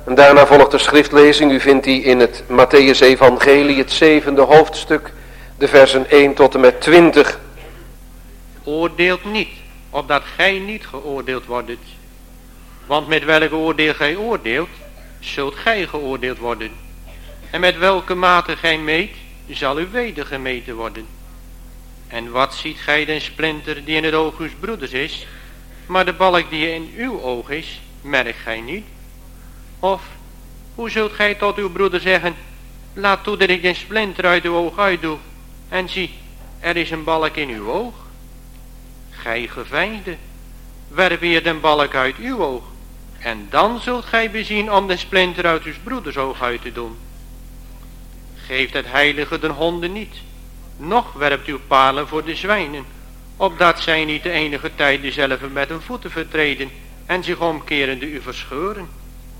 En daarna volgt de schriftlezing. U vindt die in het Mattheüs Evangelie, het 7e hoofdstuk, de versen 1 tot en met 20. Oordeelt niet, opdat gij niet geoordeeld wordt. Want met welk oordeel gij oordeelt, zult gij geoordeeld worden. En met welke mate gij meet, zal u weder gemeten worden. En wat ziet gij den splinter die in het oog uws broeders is, maar de balk die in uw oog is, merkt gij niet? Of, hoe zult gij tot uw broeder zeggen, laat toe dat ik den splinter uit uw oog uitdoe, en zie, er is een balk in uw oog? Gij geveinsde, werp hier den balk uit uw oog, en dan zult gij bezien om den splinter uit uws broeders oog uit te doen. Geeft het heilige den honden niet, noch werpt uw palen voor de zwijnen, opdat zij niet de enige tijd dezelfde met hun voeten vertreden en zich omkerende u verscheuren.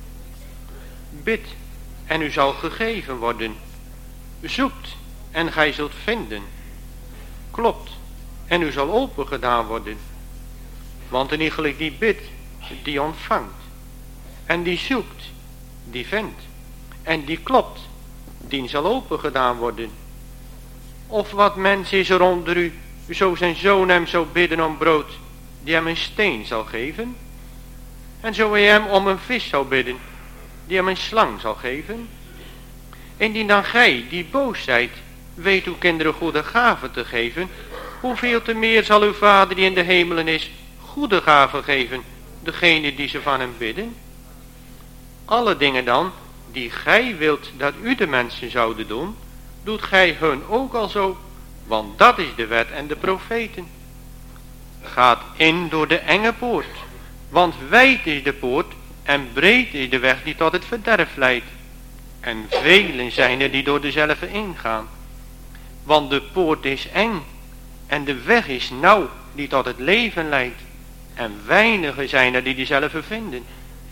Bid en u zal gegeven worden. Zoekt en gij zult vinden. Klopt en u zal open gedaan worden. Want een iegelijk die bidt, die ontvangt. En die zoekt, die vindt. En die klopt, die zal open gedaan worden. Of wat mens is er onder u, zo zijn zoon hem zou bidden om brood, die hem een steen zal geven? En zo hij hem om een vis zou bidden, die hem een slang zal geven? Indien dan gij, die boos zijt, weet uw kinderen goede gaven te geven, hoeveel te meer zal uw Vader die in de hemelen is, goede gaven geven, degene die ze van hem bidden? Alle dingen dan, die gij wilt dat u de mensen zouden doen, doet gij hun ook al zo, want dat is de wet en de profeten. Gaat in door de enge poort, want wijd is de poort en breed is de weg die tot het verderf leidt. En velen zijn er die door dezelfde ingaan. Want de poort is eng en de weg is nauw die tot het leven leidt. En weinigen zijn er die dezelfde vinden.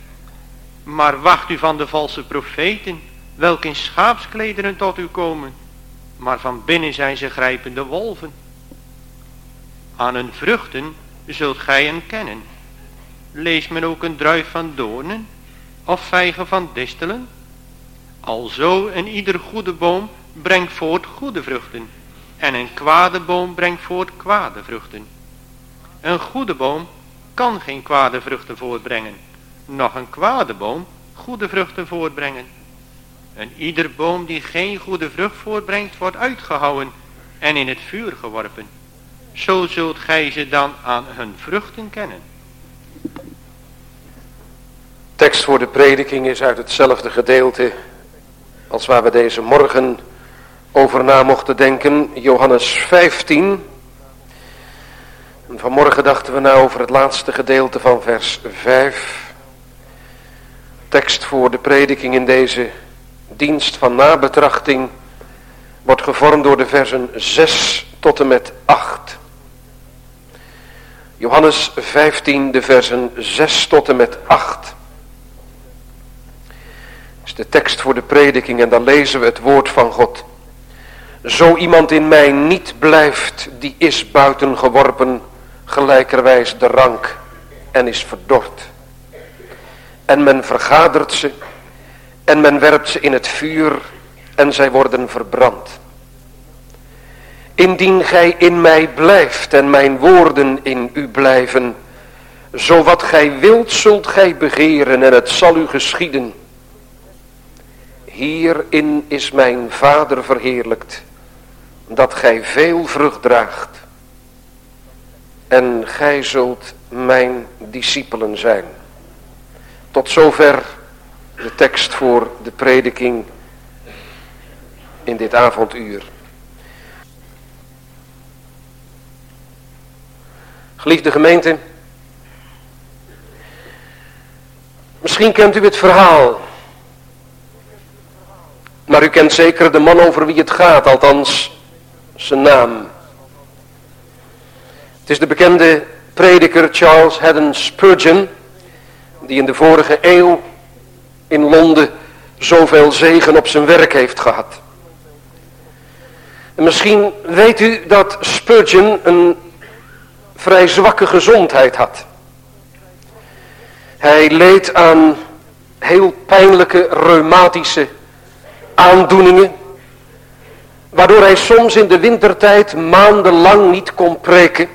Maar wacht u van de valse profeten, welke in schaapsklederen tot u komen, maar van binnen zijn ze grijpende wolven. Aan hun vruchten zult gij hen kennen. Leest men ook een druif van doornen, of vijgen van distelen? Alzo een ieder goede boom brengt voort goede vruchten, en een kwade boom brengt voort kwade vruchten. Een goede boom kan geen kwade vruchten voortbrengen, noch een kwade boom goede vruchten voortbrengen. En ieder boom die geen goede vrucht voortbrengt, wordt uitgehouwen en in het vuur geworpen. Zo zult gij ze dan aan hun vruchten kennen. Tekst voor de prediking is uit hetzelfde gedeelte als waar we deze morgen over na mochten denken. Johannes 15. En vanmorgen dachten we na over het laatste gedeelte van vers 5. Tekst voor de prediking in deze dienst van nabetrachting wordt gevormd door de versen 6 tot en met 8. Johannes 15, de versen 6 tot en met 8. Is de tekst voor de prediking en dan lezen we het woord van God. Zo iemand in mij niet blijft, die is buiten geworpen, gelijkerwijs de rank, en is verdord. En men vergadert ze, en men werpt ze in het vuur, en zij worden verbrand. Indien gij in mij blijft, en mijn woorden in u blijven, zo wat gij wilt zult gij begeren, en het zal u geschieden. Hierin is mijn Vader verheerlijkt, dat gij veel vrucht draagt, en gij zult mijn discipelen zijn. Tot zover de tekst voor de prediking in dit avonduur. Geliefde gemeente, misschien kent u het verhaal, maar u kent zeker de man over wie het gaat, althans zijn naam. Het is de bekende prediker Charles Haddon Spurgeon, die in de vorige eeuw in Londen zoveel zegen op zijn werk heeft gehad. En misschien weet u dat Spurgeon een vrij zwakke gezondheid had. Hij leed aan heel pijnlijke reumatische aandoeningen, waardoor hij soms in de wintertijd maandenlang niet kon preken.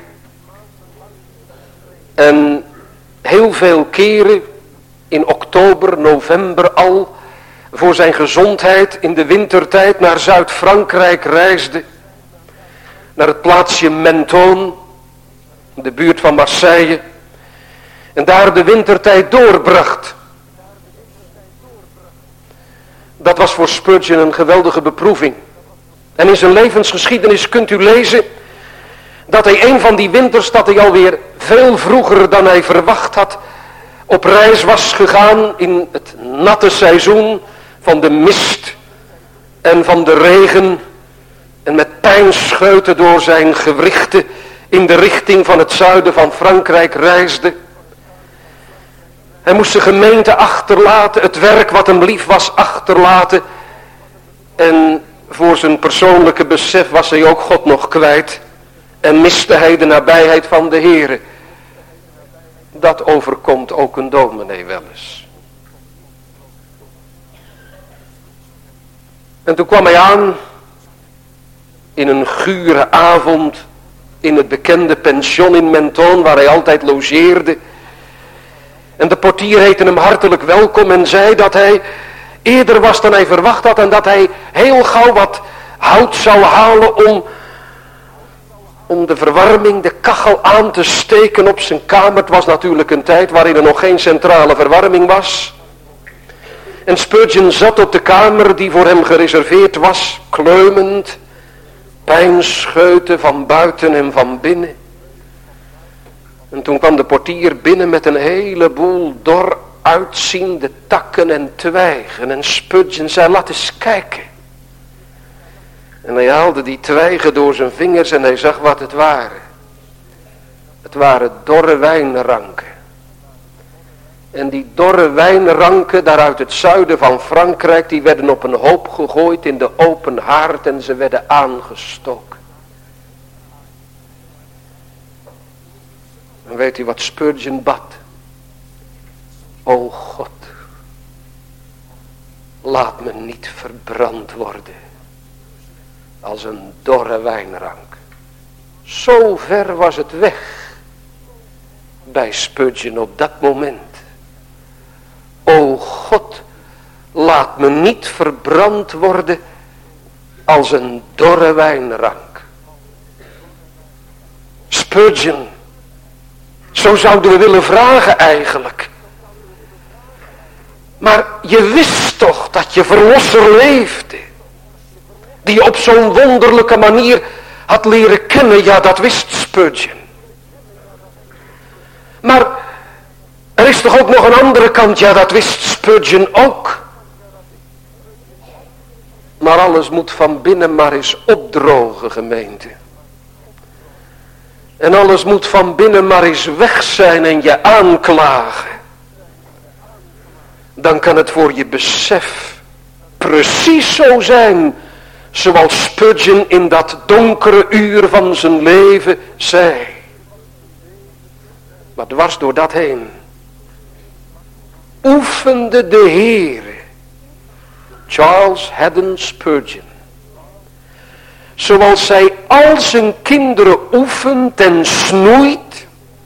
En heel veel keren in oktober, november al voor zijn gezondheid in de wintertijd naar Zuid-Frankrijk reisde. Naar het plaatsje Menton, in de buurt van Marseille. En daar de wintertijd doorbracht. Dat was voor Spurgeon een geweldige beproeving. En in zijn levensgeschiedenis kunt u lezen dat hij een van die winters, dat hij alweer veel vroeger dan hij verwacht had, op reis was gegaan in het natte seizoen van de mist en van de regen. En met pijnscheuten door zijn gewrichten in de richting van het zuiden van Frankrijk reisde. Hij moest zijn gemeente achterlaten, het werk wat hem lief was achterlaten. En voor zijn persoonlijke besef was hij ook God nog kwijt. En miste hij de nabijheid van de Heere. Dat overkomt ook een dominee wel eens. En toen kwam hij aan in een gure avond in het bekende pension in Menton waar hij altijd logeerde. En de portier heette hem hartelijk welkom en zei dat hij eerder was dan hij verwacht had en dat hij heel gauw wat hout zou halen om de verwarming, de kachel aan te steken op zijn kamer. Het was natuurlijk een tijd waarin er nog geen centrale verwarming was. En Spurgeon zat op de kamer die voor hem gereserveerd was, kleumend, pijnscheuten van buiten en van binnen. En toen kwam de portier binnen met een heleboel dor uitziende takken en twijgen. En Spurgeon zei, laat eens kijken. En hij haalde die twijgen door zijn vingers en hij zag wat het waren. Het waren dorre wijnranken. En die dorre wijnranken daar uit het zuiden van Frankrijk, die werden op een hoop gegooid in de open haard en ze werden aangestoken. En weet u wat Spurgeon bad? O God, laat me niet verbrand worden als een dorre wijnrank. Zo ver was het weg bij Spurgeon op dat moment. O God, laat me niet verbrand worden als een dorre wijnrank. Spurgeon, zo zouden we willen vragen eigenlijk. Maar je wist toch dat je verlosser leefde. Die je op zo'n wonderlijke manier had leren kennen. Ja, dat wist Spurgeon. Maar er is toch ook nog een andere kant. Ja, dat wist Spurgeon ook. Maar alles moet van binnen maar eens opdrogen, gemeente. En alles moet van binnen maar eens weg zijn en je aanklagen. Dan kan het voor je besef precies zo zijn zoals Spurgeon in dat donkere uur van zijn leven zei. Maar dwars door dat heen oefende de Heere Charles Haddon Spurgeon, zoals zij al zijn kinderen oefent en snoeit,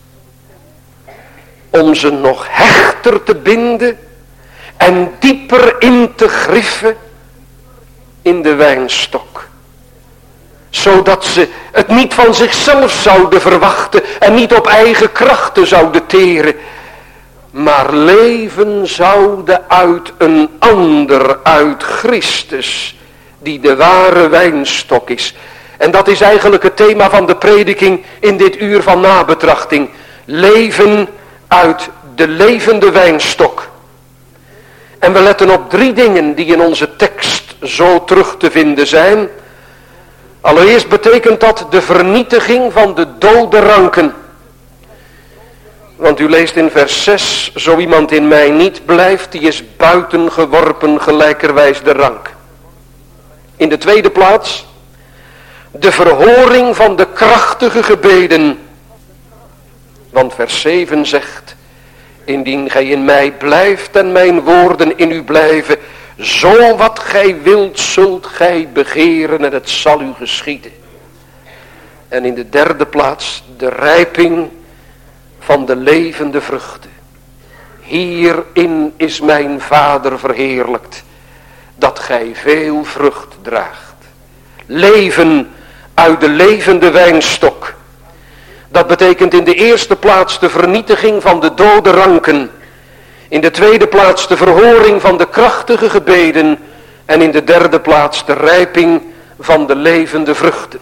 om ze nog hechter te binden en dieper in te griffen in de wijnstok. Zodat ze het niet van zichzelf zouden verwachten en niet op eigen krachten zouden teren, maar leven zouden uit een ander, uit Christus, die de ware wijnstok is. En dat is eigenlijk het thema van de prediking in dit uur van nabetrachting. Leven uit de levende wijnstok. En we letten op 3 dingen die in onze tekst zo terug te vinden zijn. Allereerst betekent dat de vernietiging van de dode ranken. Want u leest in vers 6, zo iemand in mij niet blijft, die is buiten geworpen gelijkerwijs de rank. In de tweede plaats, de verhoring van de krachtige gebeden. Want vers 7 zegt, indien gij in mij blijft en mijn woorden in u blijven, zo wat gij wilt zult gij begeren en het zal u geschieden. En in de derde plaats de rijping van de levende vruchten. Hierin is mijn Vader verheerlijkt, dat gij veel vrucht draagt. Leven uit de levende wijnstok. Dat betekent in de eerste plaats de vernietiging van de dode ranken. In de tweede plaats de verhoring van de krachtige gebeden. En in de derde plaats de rijping van de levende vruchten.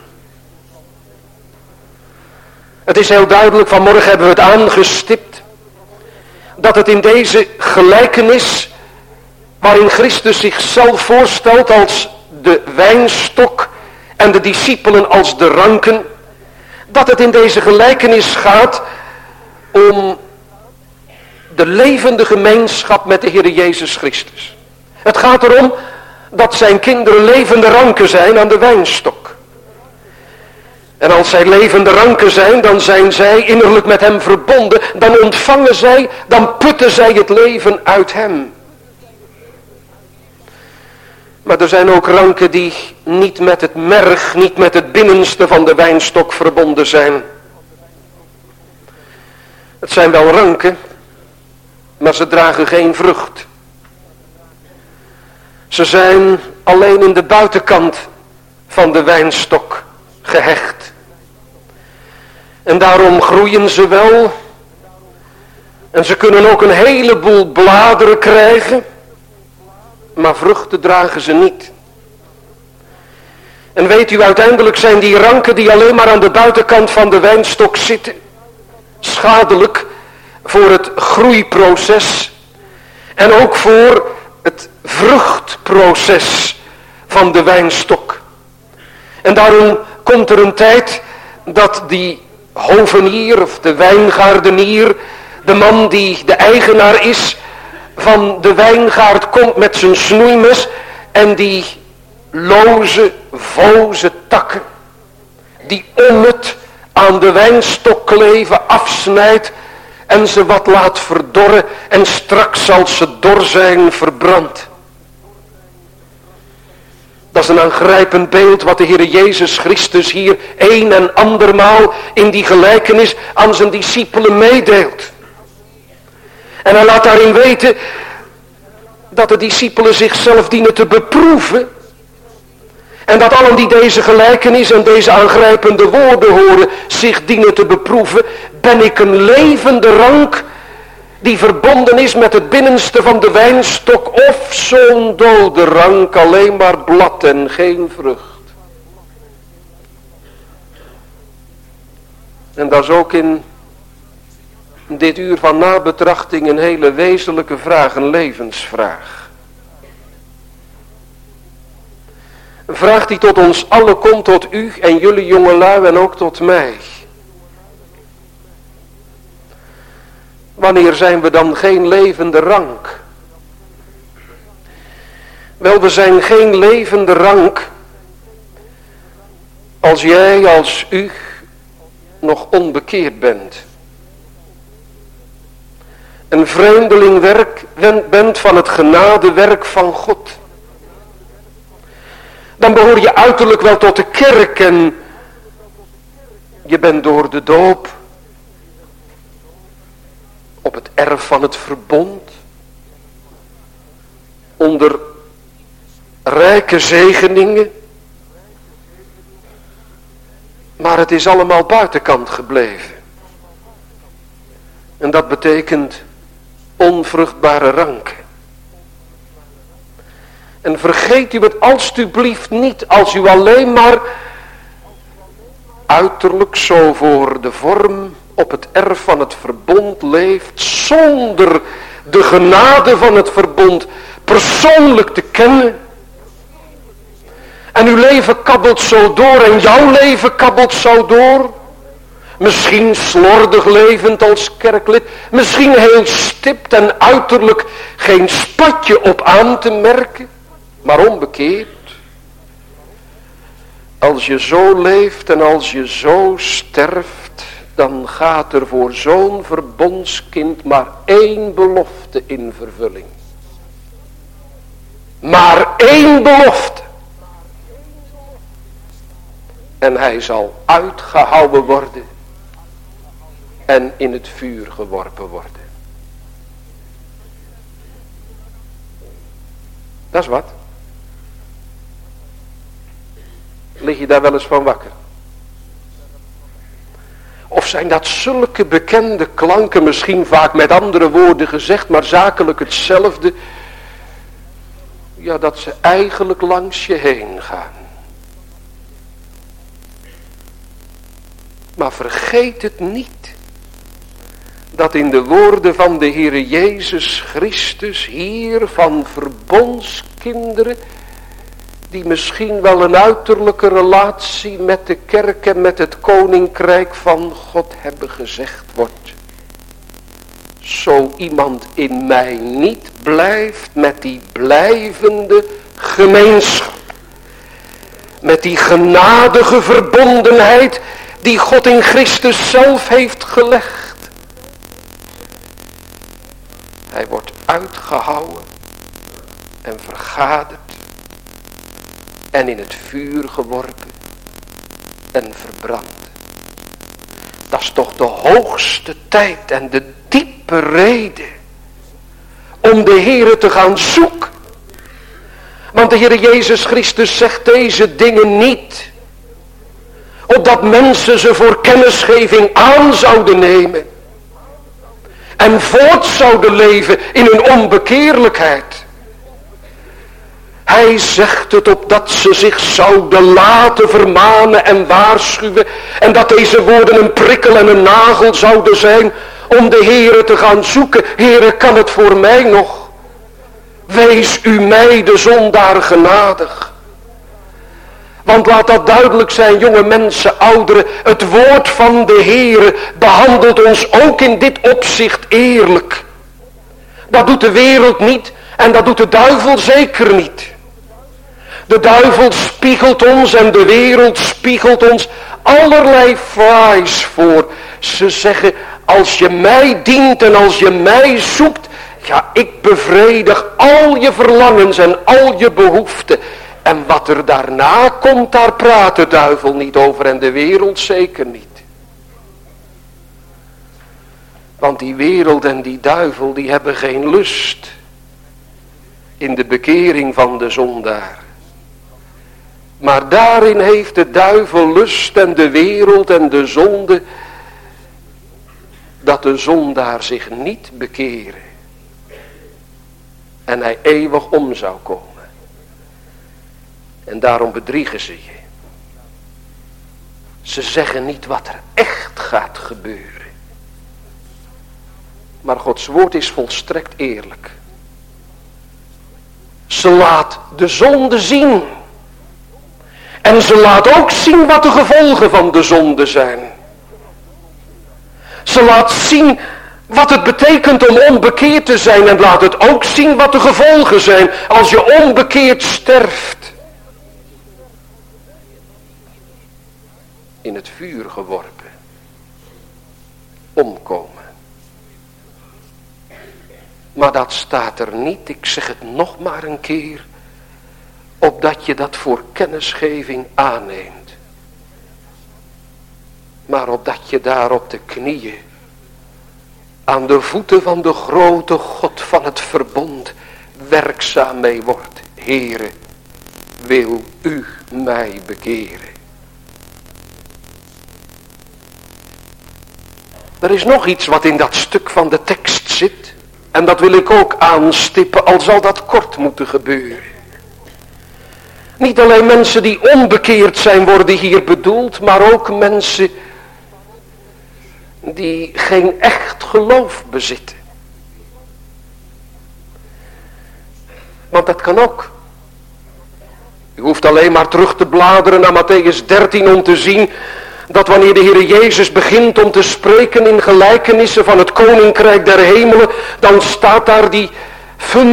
Het is heel duidelijk, vanmorgen hebben we het aangestipt, dat het in deze gelijkenis, waarin Christus zichzelf voorstelt als de wijnstok en de discipelen als de ranken, dat het in deze gelijkenis gaat om de levende gemeenschap met de Heer Jezus Christus. Het gaat erom dat zijn kinderen levende ranken zijn aan de wijnstok. En als zij levende ranken zijn, dan zijn zij innerlijk met hem verbonden. Dan ontvangen zij, dan putten zij het leven uit hem. Maar er zijn ook ranken die niet met het merg, niet met het binnenste van de wijnstok verbonden zijn. Het zijn wel ranken, maar ze dragen geen vrucht. Ze zijn alleen in de buitenkant van de wijnstok gehecht. En daarom groeien ze wel. En ze kunnen ook een heleboel bladeren krijgen. Maar vruchten dragen ze niet. En weet u, uiteindelijk zijn die ranken die alleen maar aan de buitenkant van de wijnstok zitten, schadelijk voor het groeiproces. En ook voor het vruchtproces van de wijnstok. En daarom komt er een tijd dat die hovenier of de wijngaardenier, de man die de eigenaar is van de wijngaard, komt met zijn snoeimes en die loze, voze takken, die onnut aan de wijnstok kleven, afsnijdt en ze wat laat verdorren en straks als ze dor zijn verbrand. Dat is een aangrijpend beeld wat de Heer Jezus Christus hier een en andermaal in die gelijkenis aan zijn discipelen meedeelt. En hij laat daarin weten dat de discipelen zichzelf dienen te beproeven. En dat allen die deze gelijkenis en deze aangrijpende woorden horen zich dienen te beproeven. Ben ik een levende rank die verbonden is met het binnenste van de wijnstok, of zo'n dode rank, alleen maar blad en geen vrucht? En dat is ook in dit uur van nabetrachting een hele wezenlijke vraag, een levensvraag. Een vraag die tot ons allen komt, tot u en jullie jongelui en ook tot mij. Wanneer zijn we dan geen levende rank? Wel, we zijn geen levende rank als jij, als u nog onbekeerd bent. Een vreemdeling bent van het genadewerk van God. Dan behoor je uiterlijk wel tot de kerk en je bent door de doop op het erf van het verbond, onder rijke zegeningen, maar het is allemaal buitenkant gebleven. En dat betekent onvruchtbare ranken. En vergeet u het alstublieft niet als u alleen maar uiterlijk zo voor de vorm op het erf van het verbond leeft, zonder de genade van het verbond persoonlijk te kennen. En uw leven kabbelt zo door en jouw leven kabbelt zo door. Misschien slordig levend als kerklid, misschien heel stipt en uiterlijk geen spatje op aan te merken, maar onbekeerd. Als je zo leeft en als je zo sterft, dan gaat er voor zo'n verbondskind maar één belofte in vervulling. Maar één belofte. En hij zal uitgehouwen worden en in het vuur geworpen worden. Dat is wat. Lig je daar wel eens van wakker? Of zijn dat zulke bekende klanken, misschien vaak met andere woorden gezegd, maar zakelijk hetzelfde. Ja, dat ze eigenlijk langs je heen gaan. Maar vergeet het niet. Dat in de woorden van de Heere Jezus Christus hier van verbondskinderen, die misschien wel een uiterlijke relatie met de kerk en met het koninkrijk van God hebben, gezegd wordt. Zo iemand in mij niet blijft met die blijvende gemeenschap. Met die genadige verbondenheid die God in Christus zelf heeft gelegd. Hij wordt uitgehouwen en vergaderd en in het vuur geworpen en verbrand. Dat is toch de hoogste tijd en de diepe reden om de Heere te gaan zoeken. Want de Heere Jezus Christus zegt deze dingen niet opdat mensen ze voor kennisgeving aan zouden nemen en voort zouden leven in hun onbekeerlijkheid. Hij zegt het opdat ze zich zouden laten vermanen en waarschuwen. En dat deze woorden een prikkel en een nagel zouden zijn om de Heere te gaan zoeken. Heere, kan het voor mij nog? Wees u mij de zondaar genadig. Want laat dat duidelijk zijn, jonge mensen, ouderen. Het woord van de Heere behandelt ons ook in dit opzicht eerlijk. Dat doet de wereld niet en dat doet de duivel zeker niet. De duivel spiegelt ons en de wereld spiegelt ons allerlei fraais voor. Ze zeggen, als je mij dient en als je mij zoekt, ja, ik bevredig al je verlangens en al je behoeften. En wat er daarna komt, daar praat de duivel niet over en de wereld zeker niet. Want die wereld en die duivel, die hebben geen lust in de bekering van de zondaar. Maar daarin heeft de duivel lust en de wereld en de zonde, dat de zondaar zich niet bekeren. En hij eeuwig om zou komen. En daarom bedriegen ze je. Ze zeggen niet wat er echt gaat gebeuren. Maar Gods woord is volstrekt eerlijk. Ze laat de zonde zien. En ze laat ook zien wat de gevolgen van de zonde zijn. Ze laat zien wat het betekent om onbekeerd te zijn. En laat het ook zien wat de gevolgen zijn als je onbekeerd sterft. In het vuur geworpen. Omkomen. Maar dat staat er niet, ik zeg het nog maar een keer, opdat je dat voor kennisgeving aanneemt. Maar opdat je daar op de knieën, aan de voeten van de grote God van het verbond, werkzaam mee wordt. Heere, wil u mij bekeren? Er is nog iets wat in dat stuk van de tekst zit. En dat wil ik ook aanstippen, al zal dat kort moeten gebeuren. Niet alleen mensen die onbekeerd zijn worden hier bedoeld, maar ook mensen die geen echt geloof bezitten. Want dat kan ook. U hoeft alleen maar terug te bladeren naar Mattheüs 13 om te zien dat wanneer de Heer Jezus begint om te spreken in gelijkenissen van het koninkrijk der hemelen, dan staat daar die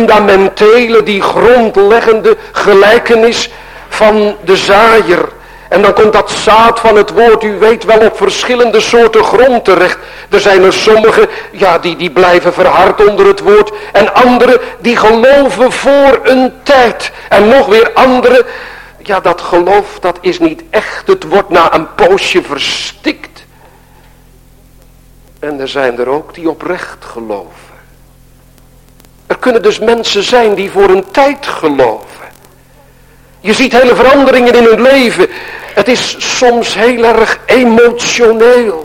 fundamentele, die grondleggende gelijkenis van de zaaier En dan komt dat zaad van het woord, u weet wel, op verschillende soorten grond terecht. Er zijn er sommigen, ja, die blijven verhard onder het woord. En anderen, die geloven voor een tijd. En nog weer anderen, ja, dat geloof, dat is niet echt. Het wordt na een poosje verstikt. En er zijn er ook die oprecht geloven. Er kunnen dus mensen zijn die voor een tijd geloven. Je ziet hele veranderingen in hun leven. Het is soms heel erg emotioneel.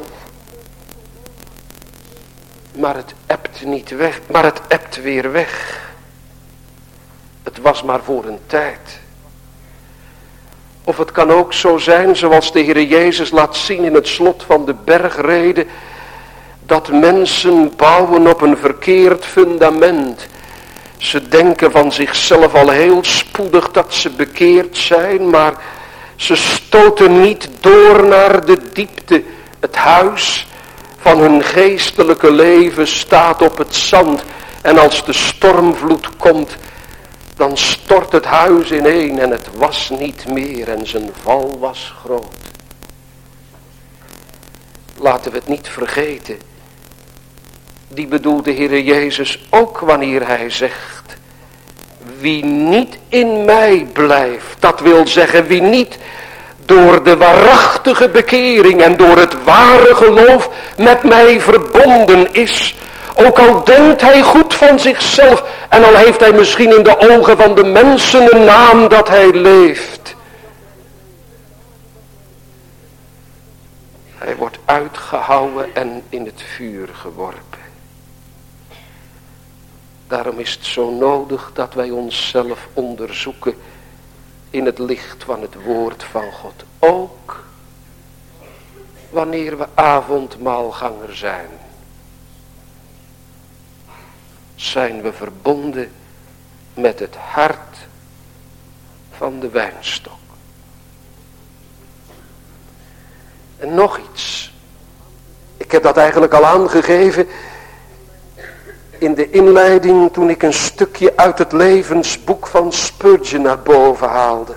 Maar het ebt niet weg, maar het ebt weer weg. Het was maar voor een tijd. Of het kan ook zo zijn, zoals de Heer Jezus laat zien in het slot van de bergrede, dat mensen bouwen op een verkeerd fundament. Ze denken van zichzelf al heel spoedig dat ze bekeerd zijn, maar ze stoten niet door naar de diepte. Het huis van hun geestelijke leven staat op het zand. En als de stormvloed komt, dan stort het huis ineen en het was niet meer en zijn val was groot. Laten we het niet vergeten. Die bedoelt de Heer Jezus ook wanneer hij zegt: wie niet in mij blijft, dat wil zeggen wie niet door de waarachtige bekering en door het ware geloof met mij verbonden is. Ook al denkt hij goed van zichzelf en al heeft hij misschien in de ogen van de mensen een naam dat hij leeft. Hij wordt uitgehouwen en in het vuur geworpen. Daarom is het zo nodig dat wij onszelf onderzoeken in het licht van het woord van God. Ook wanneer we avondmaalganger zijn. Zijn we verbonden met het hart van de wijnstok. En nog iets. Ik heb dat eigenlijk al aangegeven in de inleiding toen ik een stukje uit het levensboek van Spurgeon naar boven haalde.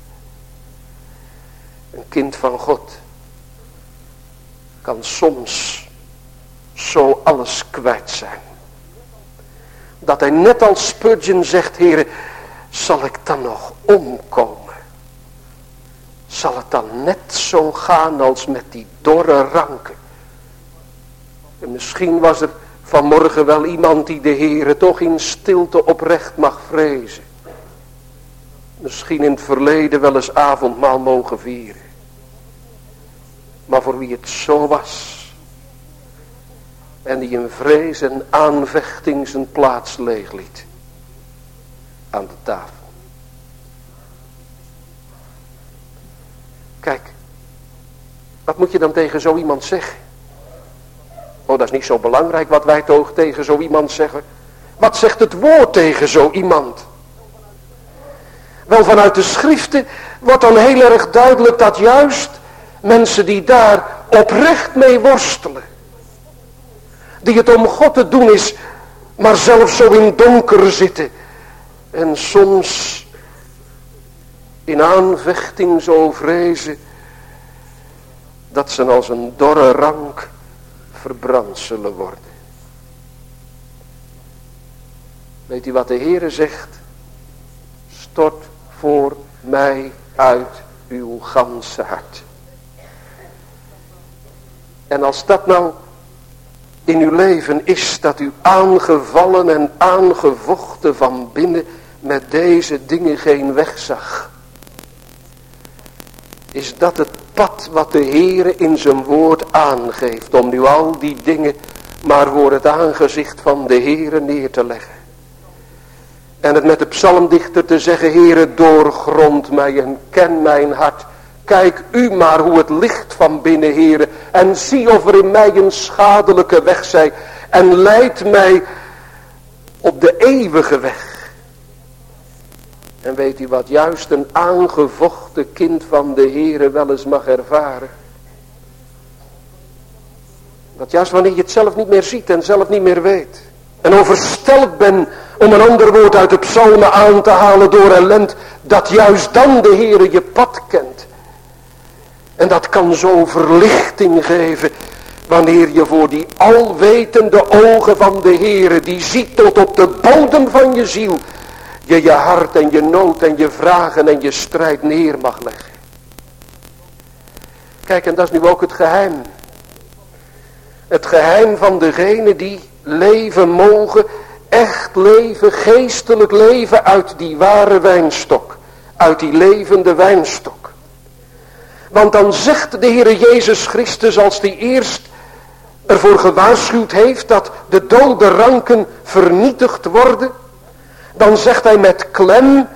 Een kind van God kan soms zo alles kwijt zijn. Dat hij net als Spurgeon zegt: Heere, zal ik dan nog omkomen? Zal het dan net zo gaan als met die dorre ranken? En misschien was er vanmorgen wel iemand die de Heere toch in stilte oprecht mag vrezen. Misschien in het verleden wel eens avondmaal mogen vieren. Maar voor wie het zo was, en die in vrees en aanvechting zijn plaats leeg liet aan de tafel. Kijk, wat moet je dan tegen zo iemand zeggen? Oh, dat is niet zo belangrijk wat wij toch tegen zo iemand zeggen. Wat zegt het woord tegen zo iemand? Wel, vanuit de schriften wordt dan heel erg duidelijk dat juist mensen die daar oprecht mee worstelen, die het om God te doen is, maar zelfs zo in donker zitten. En soms in aanvechting zo vrezen dat ze als een dorre rank verbrand zullen worden. Weet u wat de Heere zegt? Stort voor mij uit uw ganse hart. En als dat nou in uw leven is, dat u aangevallen en aangevochten van binnen met deze dingen geen weg zag, is dat het pad wat de Heere in zijn woord aangeeft, om nu al die dingen maar voor het aangezicht van de Heere neer te leggen. En het met de psalmdichter te zeggen: Heere, doorgrond mij en ken mijn hart. Kijk u maar hoe het ligt van binnen, Heere, en zie of er in mij een schadelijke weg zij, en leid mij op de eeuwige weg. En weet u wat juist een aangevochten kind van de Heere wel eens mag ervaren? Dat juist wanneer je het zelf niet meer ziet en zelf niet meer weet, en overstelpt ben, om een ander woord uit de psalmen aan te halen, door ellend, dat juist dan de Heere je pad kent. En dat kan zo verlichting geven wanneer je voor die alwetende ogen van de Heere, die ziet tot op de bodem van je ziel, je hart en je nood en je vragen en je strijd neer mag leggen. Kijk, en dat is nu ook het geheim. Het geheim van degene die leven mogen, echt leven, geestelijk leven uit die ware wijnstok. Uit die levende wijnstok. Want dan zegt de Heere Jezus Christus, als die eerst ervoor gewaarschuwd heeft dat de dode ranken vernietigd worden, dan zegt hij met klem: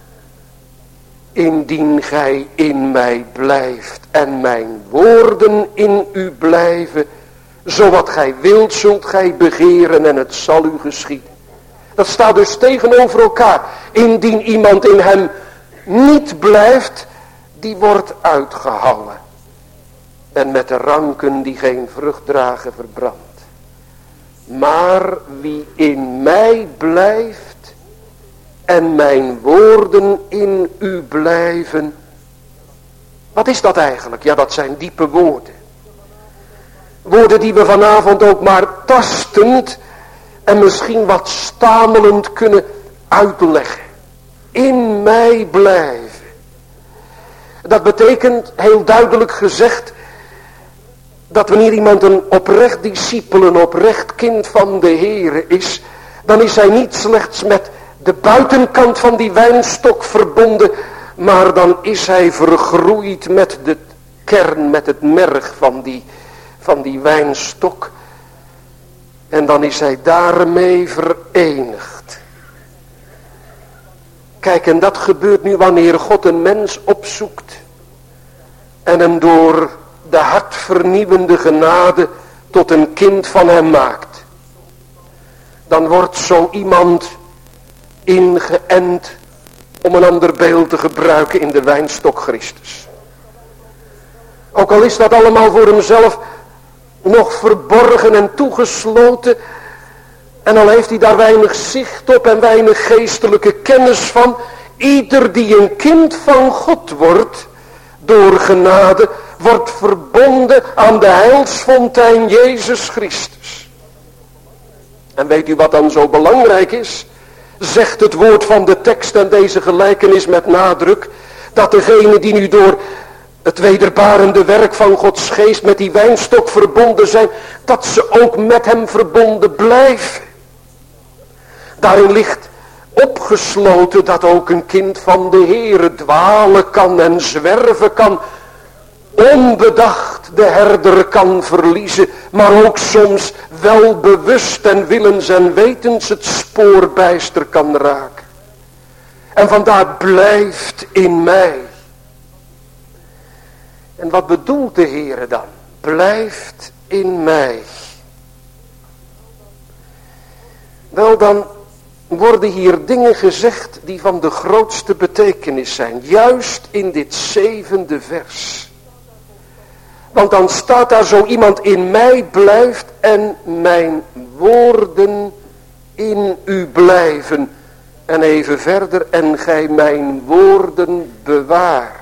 indien gij in mij blijft en mijn woorden in u blijven, zo wat gij wilt zult gij begeren en het zal u geschieden. Dat staat dus tegenover elkaar. Indien iemand in hem niet blijft, die wordt uitgehouwen. En met de ranken die geen vrucht dragen verbrandt. Maar wie in mij blijft en mijn woorden in u blijven. Wat is dat eigenlijk? Ja, dat zijn diepe woorden. Woorden die we vanavond ook maar tastend en misschien wat stamelend kunnen uitleggen. In mij blijven. Dat betekent heel duidelijk gezegd dat wanneer iemand een oprecht discipel, een oprecht kind van de Heere is, dan is hij niet slechts met de buitenkant van die wijnstok verbonden, maar dan is hij vergroeid met de kern, met het merg van die wijnstok. En dan is hij daarmee verenigd. Kijk, en dat gebeurt nu wanneer God een mens opzoekt en hem door de hartvernieuwende genade tot een kind van hem maakt. Dan wordt zo iemand ingeënt, om een ander beeld te gebruiken, in de wijnstok Christus. Ook al is dat allemaal voor hemzelf nog verborgen en toegesloten, en al heeft hij daar weinig zicht op en weinig geestelijke kennis van, ieder die een kind van God wordt, door genade, wordt verbonden aan de heilsfontein Jezus Christus. En weet u wat dan zo belangrijk is? Zegt het woord van de tekst en deze gelijkenis met nadruk, dat degene die nu door het wederbarende werk van Gods geest met die wijnstok verbonden zijn, dat ze ook met hem verbonden blijven. Daarin ligt opgesloten dat ook een kind van de Heere dwalen kan en zwerven kan, onbedacht de herder kan verliezen, maar ook soms wel bewust en willens en wetens het spoor bijster kan raken. En vandaar blijft in mij. En wat bedoelt de Heere dan? Blijft in mij. Wel, dan worden hier dingen gezegd die van de grootste betekenis zijn. Juist in dit 7e vers. Want dan staat daar zo iemand: in mij blijft en mijn woorden in u blijven. En even verder: en gij mijn woorden bewaart.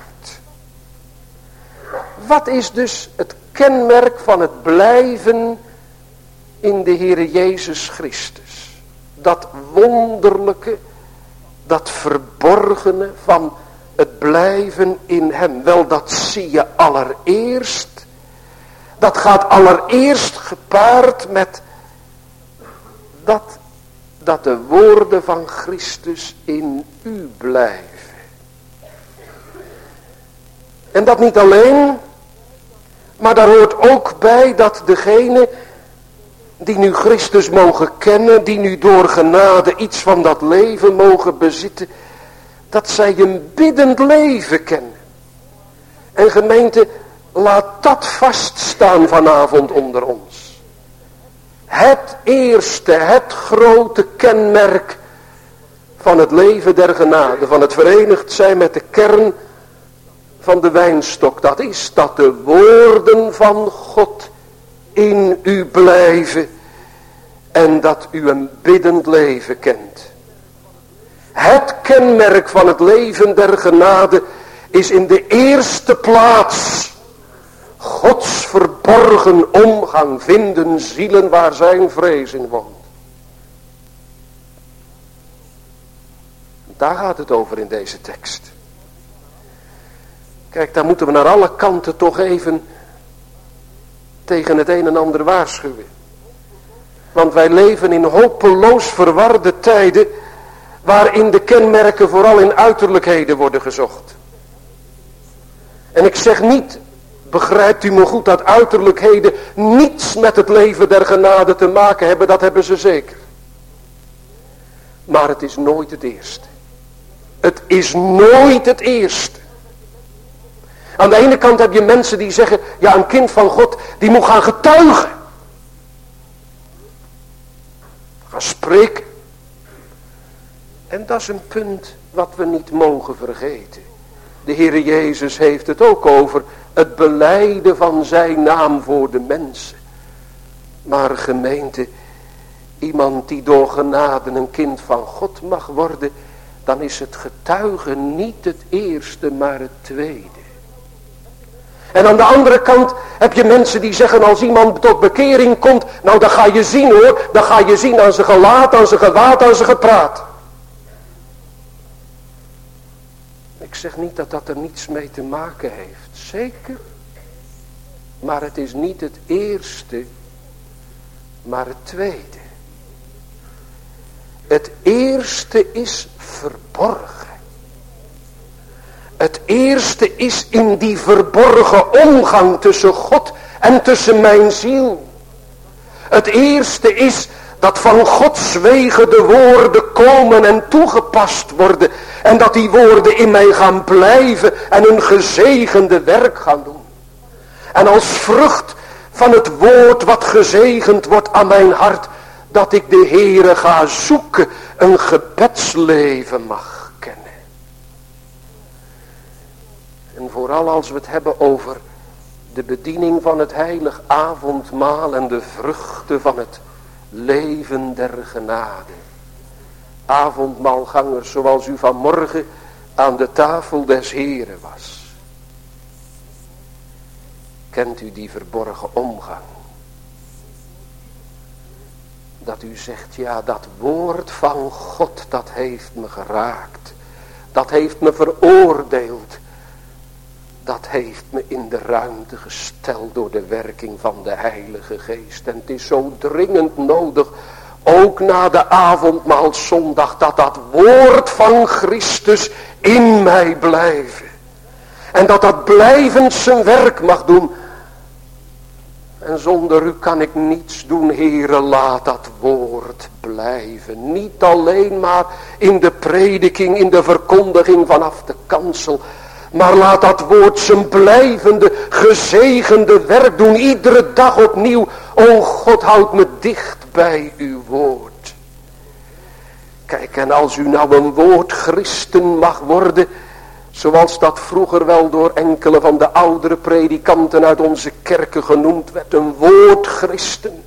Wat is dus het kenmerk van het blijven in de Heere Jezus Christus? Dat wonderlijke, dat verborgene van het blijven in hem. Wel, dat zie je allereerst. Dat gaat allereerst gepaard met dat de woorden van Christus in u blijven. En dat niet alleen, maar daar hoort ook bij dat degene die nu Christus mogen kennen, die nu door genade iets van dat leven mogen bezitten, dat zij een biddend leven kennen. En gemeente, laat dat vaststaan vanavond onder ons. Het eerste, het grote kenmerk van het leven der genade, van het verenigd zijn met de kern van de wijnstok, dat is dat de woorden van God in u blijven en dat u een biddend leven kent. Het kenmerk van het leven der genade is in de eerste plaats Gods verborgen omgang vinden zielen waar zijn vrees in woont. Daar gaat het over in deze tekst. Kijk, daar moeten we naar alle kanten toch even tegen het een en ander waarschuwen. Want wij leven in hopeloos verwarde tijden, waarin de kenmerken vooral in uiterlijkheden worden gezocht. En ik zeg niet, begrijpt u me goed, dat uiterlijkheden niets met het leven der genade te maken hebben, dat hebben ze zeker. Maar het is nooit het eerste. Het is nooit het eerste. Aan de ene kant heb je mensen die zeggen, ja, een kind van God, die moet gaan getuigen. Gaan spreken. En dat is een punt wat we niet mogen vergeten. De Heere Jezus heeft het ook over het belijden van zijn naam voor de mensen. Maar gemeente, iemand die door genade een kind van God mag worden, dan is het getuigen niet het eerste, maar het tweede. En aan de andere kant heb je mensen die zeggen, als iemand tot bekering komt, nou dan ga je zien hoor, dan ga je zien aan zijn gelaat, aan zijn gewaad, aan zijn gepraat. Ik zeg niet dat dat er niets mee te maken heeft, zeker. Maar het is niet het eerste, maar het tweede. Het eerste is verborgen. Het eerste is in die verborgen omgang tussen God en tussen mijn ziel. Het eerste is dat van Gods wegen de woorden komen en toegepast worden. En dat die woorden in mij gaan blijven en een gezegende werk gaan doen. En als vrucht van het woord wat gezegend wordt aan mijn hart, dat ik de Heere ga zoeken, een gebedsleven mag kennen. En vooral als we het hebben over de bediening van het heilig avondmaal en de vruchten van het leven der genade. Avondmaalgangers zoals u vanmorgen aan de tafel des Heren was. Kent u die verborgen omgang? Dat u zegt, ja, dat woord van God, dat heeft me geraakt. Dat heeft me veroordeeld. Dat heeft me in de ruimte gesteld door de werking van de Heilige Geest. En het is zo dringend nodig, ook na de avondmaalszondag, dat dat woord van Christus in mij blijven. En dat dat blijvend zijn werk mag doen. En zonder u kan ik niets doen, Heere, laat dat woord blijven. Niet alleen maar in de prediking, in de verkondiging vanaf de kansel. Maar laat dat woord zijn blijvende, gezegende werk doen. Iedere dag opnieuw. O God, houd me dicht bij uw woord. Kijk, en als u nou een woord christen mag worden, zoals dat vroeger wel door enkele van de oudere predikanten uit onze kerken genoemd werd, een woord christen.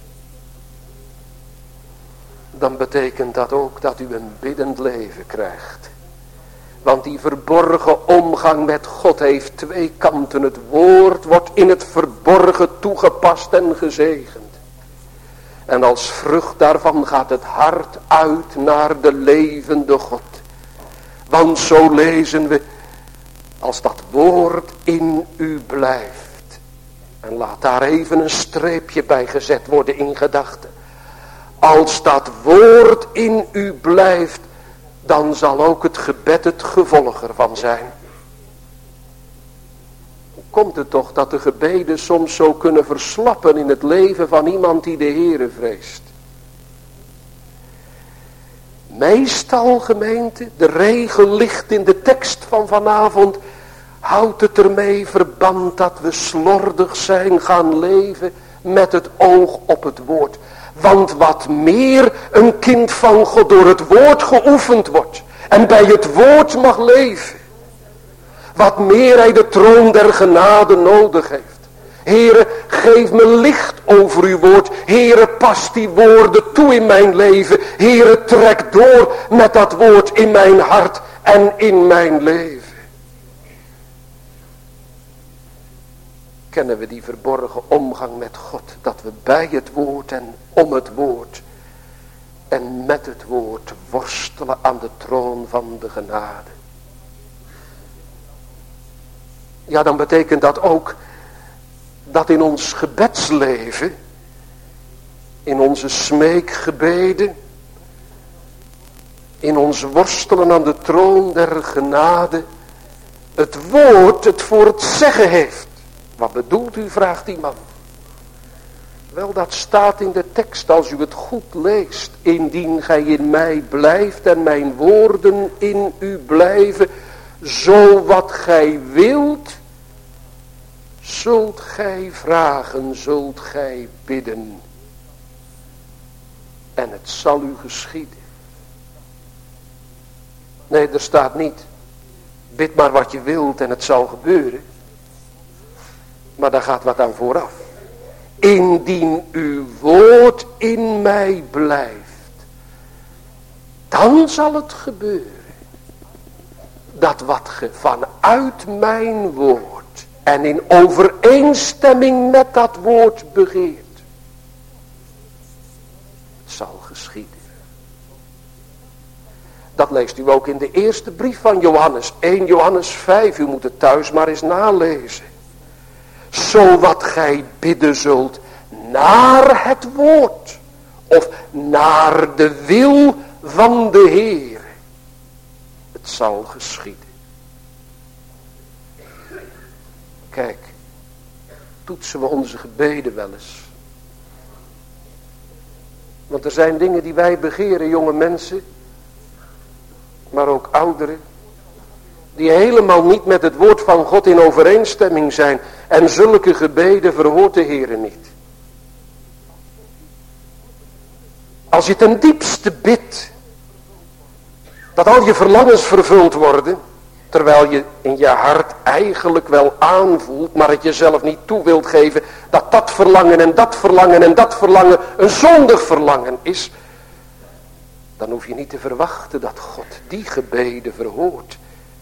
Dan betekent dat ook dat u een biddend leven krijgt. Want die verborgen omgang met God heeft twee kanten. Het woord wordt in het verborgen toegepast en gezegend. En als vrucht daarvan gaat het hart uit naar de levende God. Want zo lezen we, als dat woord in u blijft. En laat daar even een streepje bij gezet worden in gedachten. Als dat woord in u blijft, dan zal ook het gebed het gevolg ervan zijn. Hoe komt het toch dat de gebeden soms zo kunnen verslappen in het leven van iemand die de Heere vreest? Meestal, gemeente, de regel ligt in de tekst van vanavond, houdt het ermee verband dat we slordig zijn gaan leven met het oog op het woord. Want wat meer een kind van God door het woord geoefend wordt en bij het woord mag leven, wat meer hij de troon der genade nodig heeft. Heere, geef me licht over uw woord. Heere, pas die woorden toe in mijn leven. Heere, trek door met dat woord in mijn hart en in mijn leven. kennen we die verborgen omgang met God. Dat we bij het woord en om het woord en met het woord worstelen aan de troon van de genade. Ja, dan betekent dat ook dat in ons gebedsleven, in onze smeekgebeden, in ons worstelen aan de troon der genade, het woord het voor het zeggen heeft. Wat bedoelt u, vraagt die man. Wel, dat staat in de tekst als u het goed leest. Indien gij in mij blijft en mijn woorden in u blijven, zo wat gij wilt, zult gij vragen, zult gij bidden. En het zal u geschieden. Nee, er staat niet, bid maar wat je wilt en het zal gebeuren. Maar daar gaat wat aan vooraf. Indien uw woord in mij blijft, dan zal het gebeuren. Dat wat ge vanuit mijn woord en in overeenstemming met dat woord begeert, het zal geschieden. Dat leest u ook in de eerste brief van Johannes, 1 Johannes 5. U moet het thuis maar eens nalezen. Zo wat gij bidden zult naar het woord of naar de wil van de Heer, het zal geschieden. Kijk, toetsen we onze gebeden wel eens. Want er zijn dingen die wij begeren, jonge mensen, maar ook ouderen, die helemaal niet met het woord van God in overeenstemming zijn. En zulke gebeden verhoort de Heere niet. Als je ten diepste bidt, dat al je verlangens vervuld worden, terwijl je in je hart eigenlijk wel aanvoelt, maar het jezelf niet toe wilt geven, dat dat verlangen en dat verlangen en dat verlangen een zondig verlangen is, dan hoef je niet te verwachten dat God die gebeden verhoort.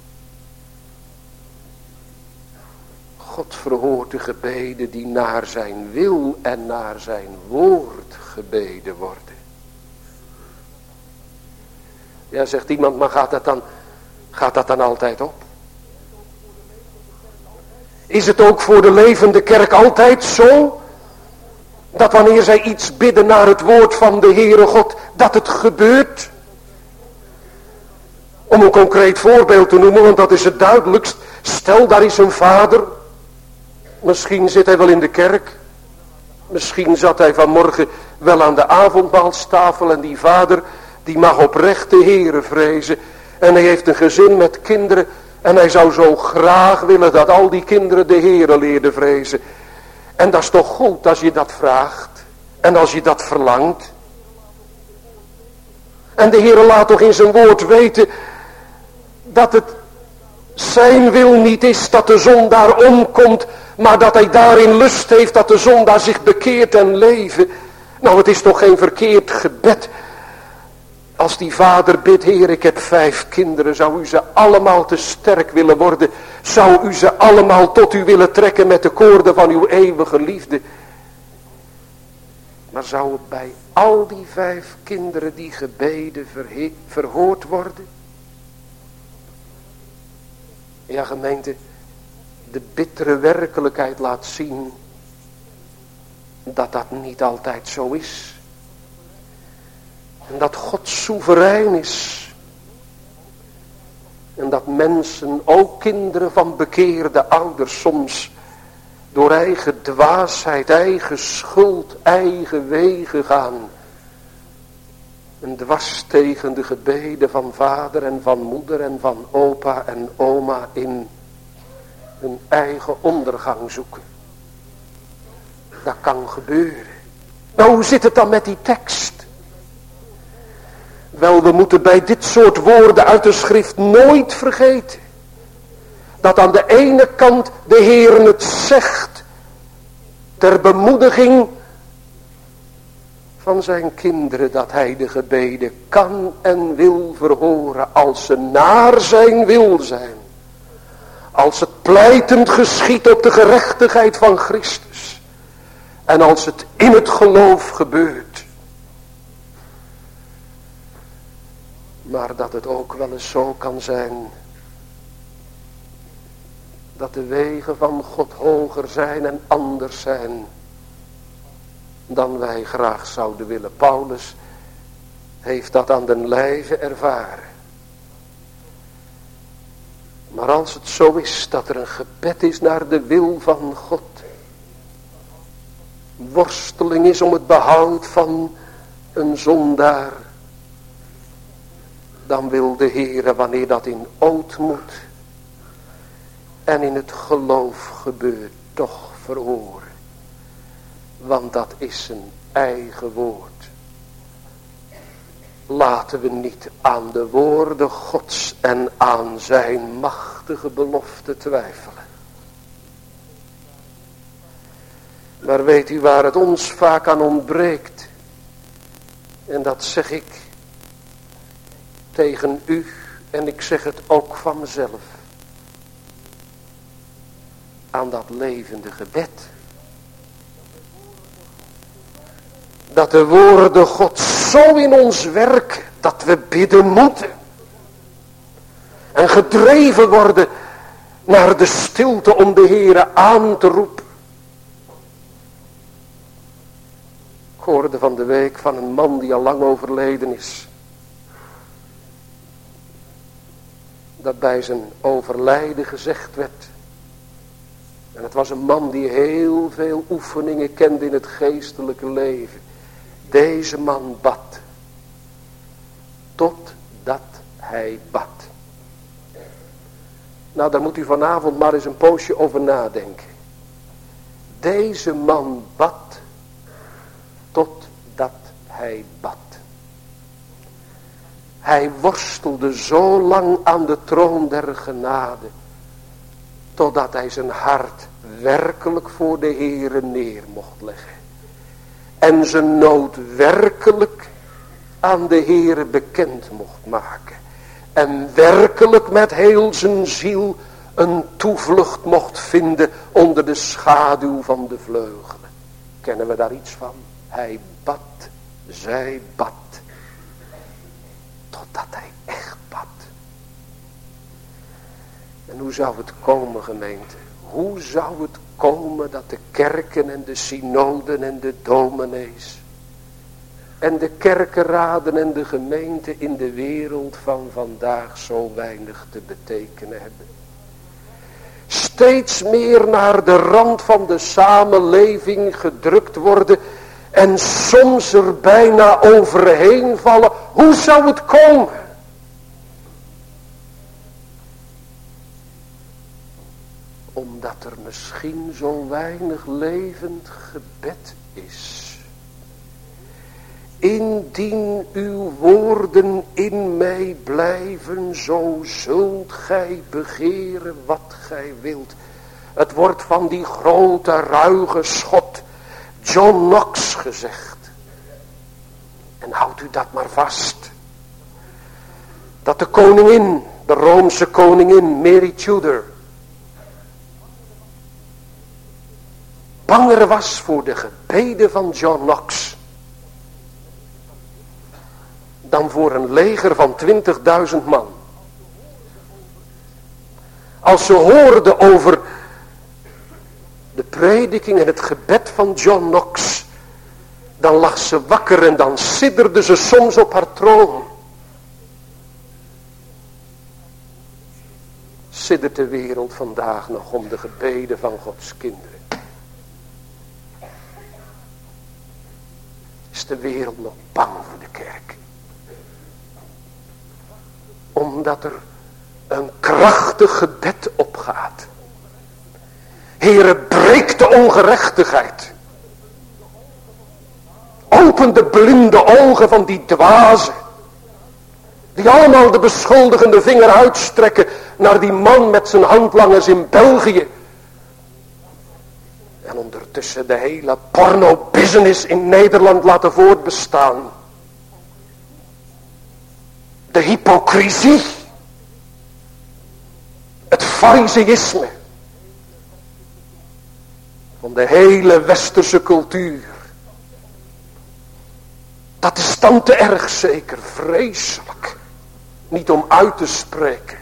God verhoort de gebeden die naar zijn wil en naar zijn woord gebeden worden. Ja, zegt iemand, maar gaat dat dan altijd op? Is het ook voor de levende kerk altijd zo, dat wanneer zij iets bidden naar het woord van de Heere God, dat het gebeurt? Om een concreet voorbeeld te noemen, want dat is het duidelijkst. Stel, daar is een vader. Misschien zit hij wel in de kerk. Misschien zat hij vanmorgen wel aan de avondmaalstafel. En die vader, die mag oprecht de Heere vrezen. En hij heeft een gezin met kinderen. En hij zou zo graag willen dat al die kinderen de Heere leerden vrezen. En dat is toch goed als je dat vraagt. En als je dat verlangt. En de Heere laat toch in zijn woord weten dat het zijn wil niet is dat de zondaar omkomt, maar dat hij daarin lust heeft dat de zondaar zich bekeert en leven. Nou, het is toch geen verkeerd gebed. Als die vader bidt, Heer, ik heb 5 kinderen, zou u ze allemaal te sterk willen worden? Zou u ze allemaal tot u willen trekken met de koorden van uw eeuwige liefde? Maar zou het bij al die 5 kinderen die gebeden verhoord worden? Ja, gemeente, de bittere werkelijkheid laat zien dat dat niet altijd zo is. En dat God soeverein is. En dat mensen, ook kinderen van bekeerde ouders, soms door eigen dwaasheid, eigen schuld, eigen wegen gaan. En dwars tegen de gebeden van vader en van moeder en van opa en oma in hun eigen ondergang zoeken. Dat kan gebeuren. Nou, hoe zit het dan met die tekst? Wel, we moeten bij dit soort woorden uit de schrift nooit vergeten dat aan de ene kant de Heer het zegt ter bemoediging van zijn kinderen, dat hij de gebeden kan en wil verhoren als ze naar zijn wil zijn. Als het pleitend geschiet op de gerechtigheid van Christus. En als het in het geloof gebeurt. Maar dat het ook wel eens zo kan zijn. Dat de wegen van God hoger zijn en anders zijn. Dan wij graag zouden willen. Paulus heeft dat aan den lijve ervaren. Maar als het zo is dat er een gebed is naar de wil van God. Worsteling is om het behoud van een zondaar. Dan wil de Heere, wanneer dat in ootmoed en in het geloof gebeurt, toch verhoren. Want dat is zijn eigen woord. Laten we niet aan de woorden Gods en aan zijn machtige belofte twijfelen. Maar weet u waar het ons vaak aan ontbreekt? En dat zeg ik tegen u en ik zeg het ook van mezelf. Aan dat levende gebed. Dat de woorden Gods zo in ons werken dat we bidden moeten. En gedreven worden naar de stilte om de Heere aan te roepen. Ik hoorde van de week van een man die al lang overleden is. Dat bij zijn overlijden gezegd werd. En het was een man die heel veel oefeningen kende in het geestelijke leven. Deze man bad. Totdat hij bad. Nou, daar moet u vanavond maar eens een poosje over nadenken. Deze man bad. Totdat hij bad. Hij worstelde zo lang aan de troon der genade. Totdat hij zijn hart werkelijk voor de Heere neer mocht leggen. En zijn nood werkelijk aan de Heere bekend mocht maken. En werkelijk met heel zijn ziel een toevlucht mocht vinden onder de schaduw van de vleugelen. Kennen we daar iets van? Hij bad, zij bad. Totdat hij echt bad. En hoe zou het komen, gemeente? Hoe zou het komen dat de kerken en de synoden en de dominees en de kerkenraden en de gemeente in de wereld van vandaag zo weinig te betekenen hebben? Steeds meer naar de rand van de samenleving gedrukt worden en soms er bijna overheen vallen. Hoe zou het komen? Omdat er misschien zo weinig levend gebed is. Indien uw woorden in mij blijven, zo zult gij begeren wat gij wilt. Het wordt van die grote ruige schot John Knox gezegd. En houdt u dat maar vast. Dat de koningin, de Roomse koningin Mary Tudor, banger was voor de gebeden van John Knox dan voor een leger van 20.000 man. Als ze hoorde over de prediking en het gebed van John Knox, dan lag ze wakker en dan sidderde ze soms op haar troon. Siddert de wereld vandaag nog om de gebeden van Gods kinderen? Is de wereld nog bang voor de kerk? Omdat er een krachtig gebed opgaat. Heere, breek de ongerechtigheid. Open de blinde ogen van die dwazen. Die allemaal de beschuldigende vinger uitstrekken naar die man met zijn handlangers in België. En ondertussen de hele porno-business in Nederland laten voortbestaan. De hypocrisie. Het fariseïsme van de hele westerse cultuur. Dat is dan te erg zeker, vreselijk. Niet om uit te spreken.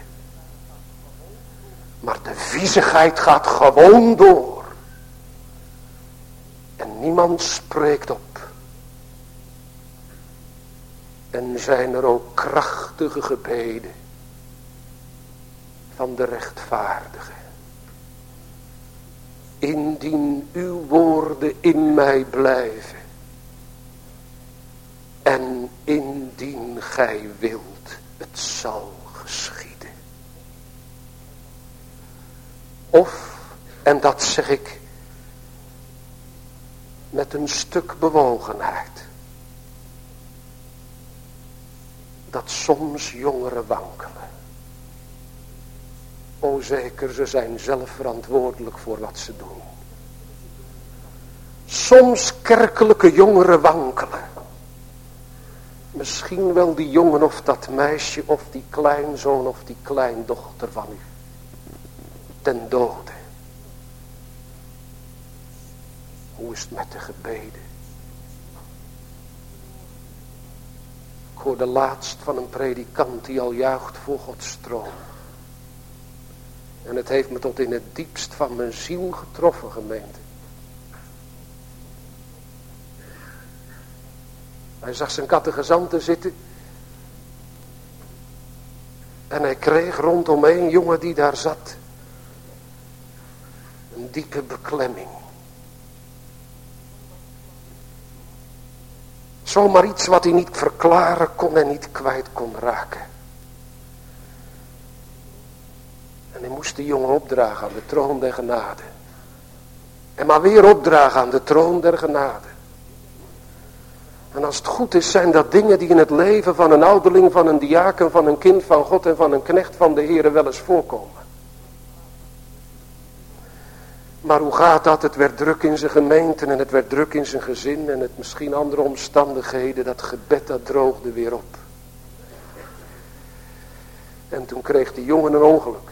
Maar de viezigheid gaat gewoon door. En niemand spreekt op. En zijn er ook krachtige gebeden van de rechtvaardige. Indien uw woorden in mij blijven. En indien gij wilt, het zal geschieden. Of, en dat zeg ik met een stuk bewogenheid, dat soms jongeren wankelen. O zeker, ze zijn zelf verantwoordelijk voor wat ze doen. Soms kerkelijke jongeren wankelen. Misschien wel die jongen of dat meisje of die kleinzoon of die kleindochter van u. Ten dode. Hoe is het met de gebeden? Ik hoorde laatst van een predikant die al juicht voor Gods troon. En het heeft me tot in het diepst van mijn ziel getroffen, gemeente. Hij zag zijn catechizanten zitten. En hij kreeg rondom een jongen die daar zat een diepe beklemming. Zomaar iets wat hij niet verklaren kon en niet kwijt kon raken. En hij moest de jongen opdragen aan de troon der genade. En maar weer opdragen aan de troon der genade. En als het goed is, zijn dat dingen die in het leven van een ouderling, van een diaken, van een kind van God en van een knecht van de Heere wel eens voorkomen. Maar hoe gaat dat? Het werd druk in zijn gemeente en het werd druk in zijn gezin en het misschien andere omstandigheden. Dat gebed dat droogde weer op. En toen kreeg die jongen een ongeluk.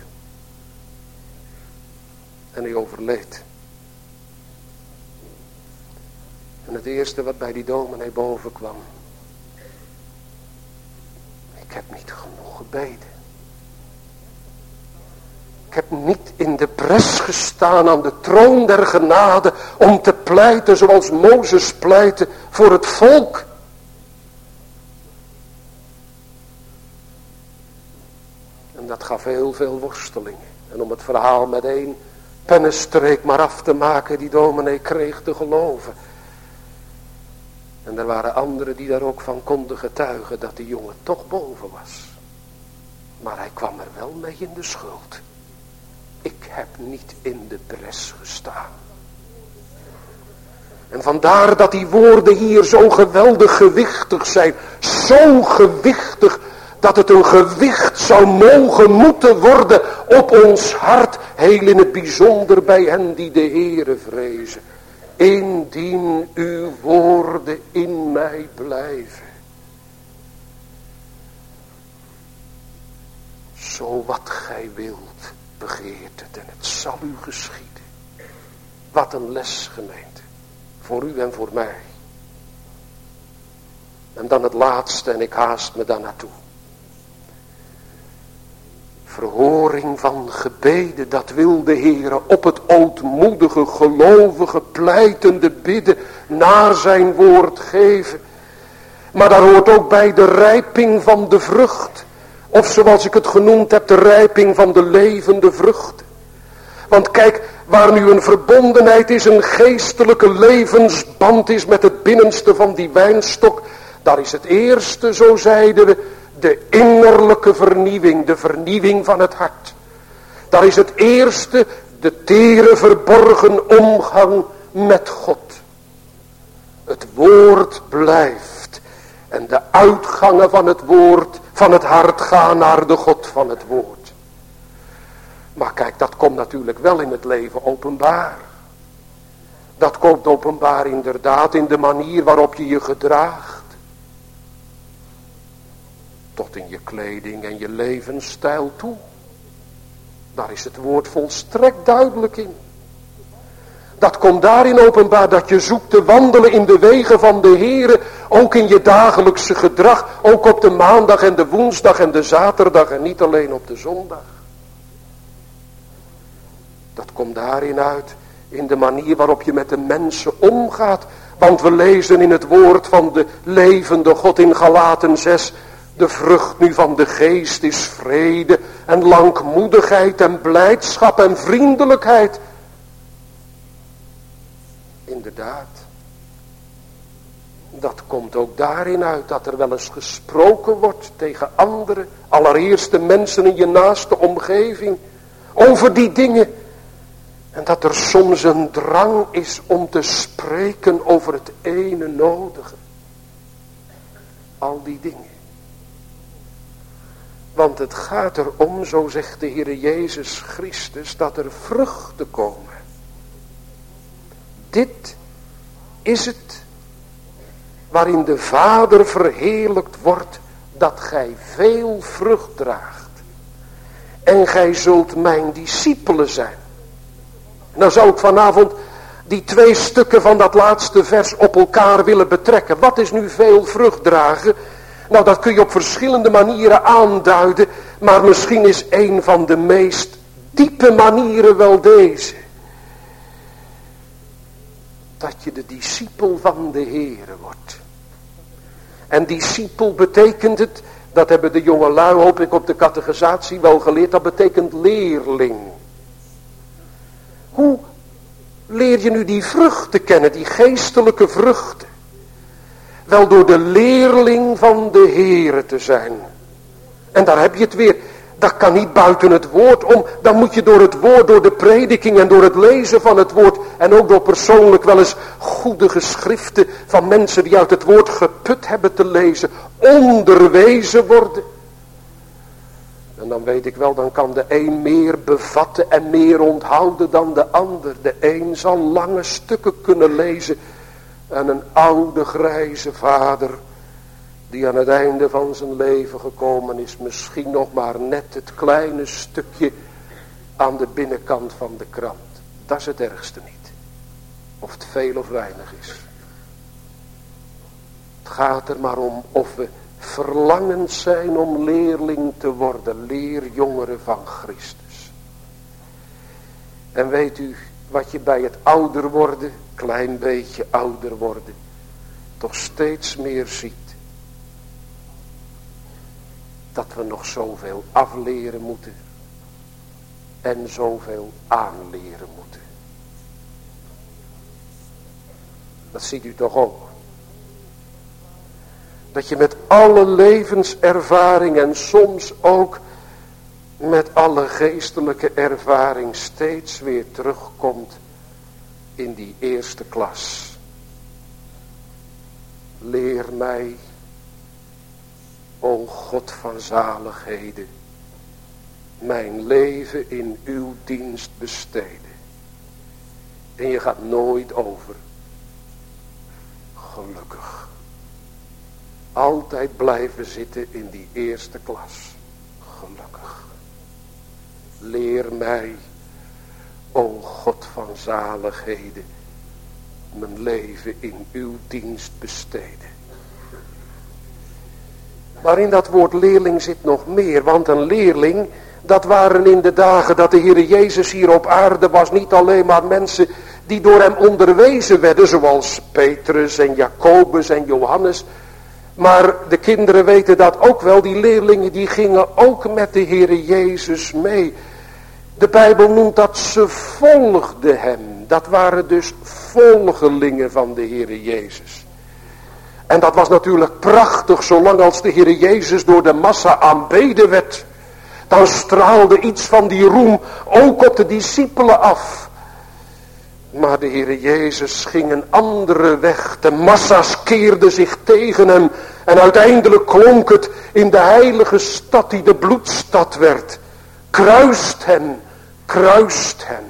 En hij overleed. En het eerste wat bij die dominee boven kwam. Ik heb niet genoeg gebeden. Ik heb niet in de bres gestaan aan de troon der genade om te pleiten zoals Mozes pleitte voor het volk. En dat gaf heel veel worstelingen. En om het verhaal met één pennenstreek maar af te maken, die dominee kreeg te geloven. En er waren anderen die daar ook van konden getuigen dat die jongen toch boven was. Maar hij kwam er wel mee in de schuld. Ik heb niet in de bres gestaan. En vandaar dat die woorden hier zo geweldig gewichtig zijn. Zo gewichtig dat het een gewicht zou mogen moeten worden op ons hart. Heel in het bijzonder bij hen die de Heere vrezen. Indien uw woorden in mij blijven. Zo wat gij wilt, begeert het en het zal u geschieden. Wat een les, gemeente. Voor u en voor mij. En dan het laatste, en ik haast me daar naartoe. Verhoring van gebeden, dat wil de Heere op het ootmoedige, gelovige, pleitende bidden naar zijn woord geven. Maar daar hoort ook bij de rijping van de vrucht. Of zoals ik het genoemd heb, de rijping van de levende vruchten. Want kijk, waar nu een verbondenheid is, een geestelijke levensband is met het binnenste van die wijnstok. Daar is het eerste, zo zeiden we, de innerlijke vernieuwing, de vernieuwing van het hart. Daar is het eerste, de tere verborgen omgang met God. Het woord blijft. En de uitgangen van het woord, van het hart gaan naar de God van het woord. Maar kijk, dat komt natuurlijk wel in het leven openbaar. Dat komt openbaar inderdaad in de manier waarop je je gedraagt. Tot in je kleding en je levensstijl toe. Daar is het woord volstrekt duidelijk in. Dat komt daarin openbaar dat je zoekt te wandelen in de wegen van de Heere. Ook in je dagelijkse gedrag. Ook op de maandag en de woensdag en de zaterdag. En niet alleen op de zondag. Dat komt daarin uit. In de manier waarop je met de mensen omgaat. Want we lezen in het woord van de levende God in Galaten 6. De vrucht nu van de geest is vrede en langmoedigheid en blijdschap en vriendelijkheid. Inderdaad. Dat komt ook daarin uit dat er wel eens gesproken wordt tegen anderen. Allereerst de mensen in je naaste omgeving. Over die dingen. En dat er soms een drang is om te spreken over het ene nodige. Al die dingen. Want het gaat erom, zo zegt de Heer Jezus Christus, dat er vruchten komen. Dit is het waarin de Vader verheerlijkt wordt, dat gij veel vrucht draagt. En gij zult mijn discipelen zijn. Nou zou ik vanavond die 2 stukken van dat laatste vers op elkaar willen betrekken. Wat is nu veel vrucht dragen? Nou, dat kun je op verschillende manieren aanduiden. Maar misschien is een van de meest diepe manieren wel deze. Dat je de discipel van de Heere wordt. En discipel betekent het, dat hebben de jonge lui hoop ik op de catechisatie wel geleerd, dat betekent leerling. Hoe leer je nu die vruchten kennen, die geestelijke vruchten? Wel door de leerling van de Heere te zijn. En daar heb je het weer. Dat kan niet buiten het woord om. Dan moet je door het woord, door de prediking en door het lezen van het woord. En ook door persoonlijk wel eens goede geschriften van mensen die uit het woord geput hebben te lezen. Onderwezen worden. En dan weet ik wel, dan kan de een meer bevatten en meer onthouden dan de ander. De een zal lange stukken kunnen lezen. En een oude grijze vader die aan het einde van zijn leven gekomen is, misschien nog maar net het kleine stukje aan de binnenkant van de krant. Dat is het ergste niet. Of het veel of weinig is. Het gaat er maar om of we verlangend zijn om leerling te worden, leerjongeren van Christus. En weet u wat je bij het ouder worden, klein beetje ouder worden, toch steeds meer ziet? Dat we nog zoveel afleren moeten en zoveel aanleren moeten. Dat ziet u toch ook. Dat je met alle levenservaring en soms ook met alle geestelijke ervaring steeds weer terugkomt in die eerste klas. Leer mij, o God van zaligheden, mijn leven in uw dienst besteden. En je gaat nooit over. Gelukkig. Altijd blijven zitten in die eerste klas. Gelukkig. Leer mij, o God van zaligheden, mijn leven in uw dienst besteden. Maar in dat woord leerling zit nog meer, want een leerling, dat waren in de dagen dat de Heer Jezus hier op aarde was, niet alleen maar mensen die door hem onderwezen werden, zoals Petrus en Jacobus en Johannes. Maar de kinderen weten dat ook wel, die leerlingen die gingen ook met de Heer Jezus mee. De Bijbel noemt dat ze volgden hem. Dat waren dus volgelingen van de Heer Jezus. En dat was natuurlijk prachtig, zolang als de Heer Jezus door de massa aanbeden werd. Dan straalde iets van die roem ook op de discipelen af. Maar de Heer Jezus ging een andere weg. De massa's keerden zich tegen hem. En uiteindelijk klonk het in de heilige stad die de bloedstad werd. Kruist hen, kruist hen.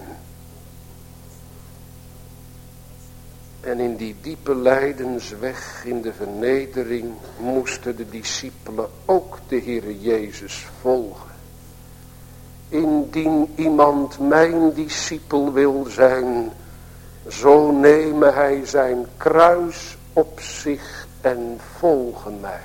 En in die diepe lijdensweg, in de vernedering, moesten de discipelen ook de Heer Jezus volgen. Indien iemand mijn discipel wil zijn, zo neme hij zijn kruis op zich en volge mij.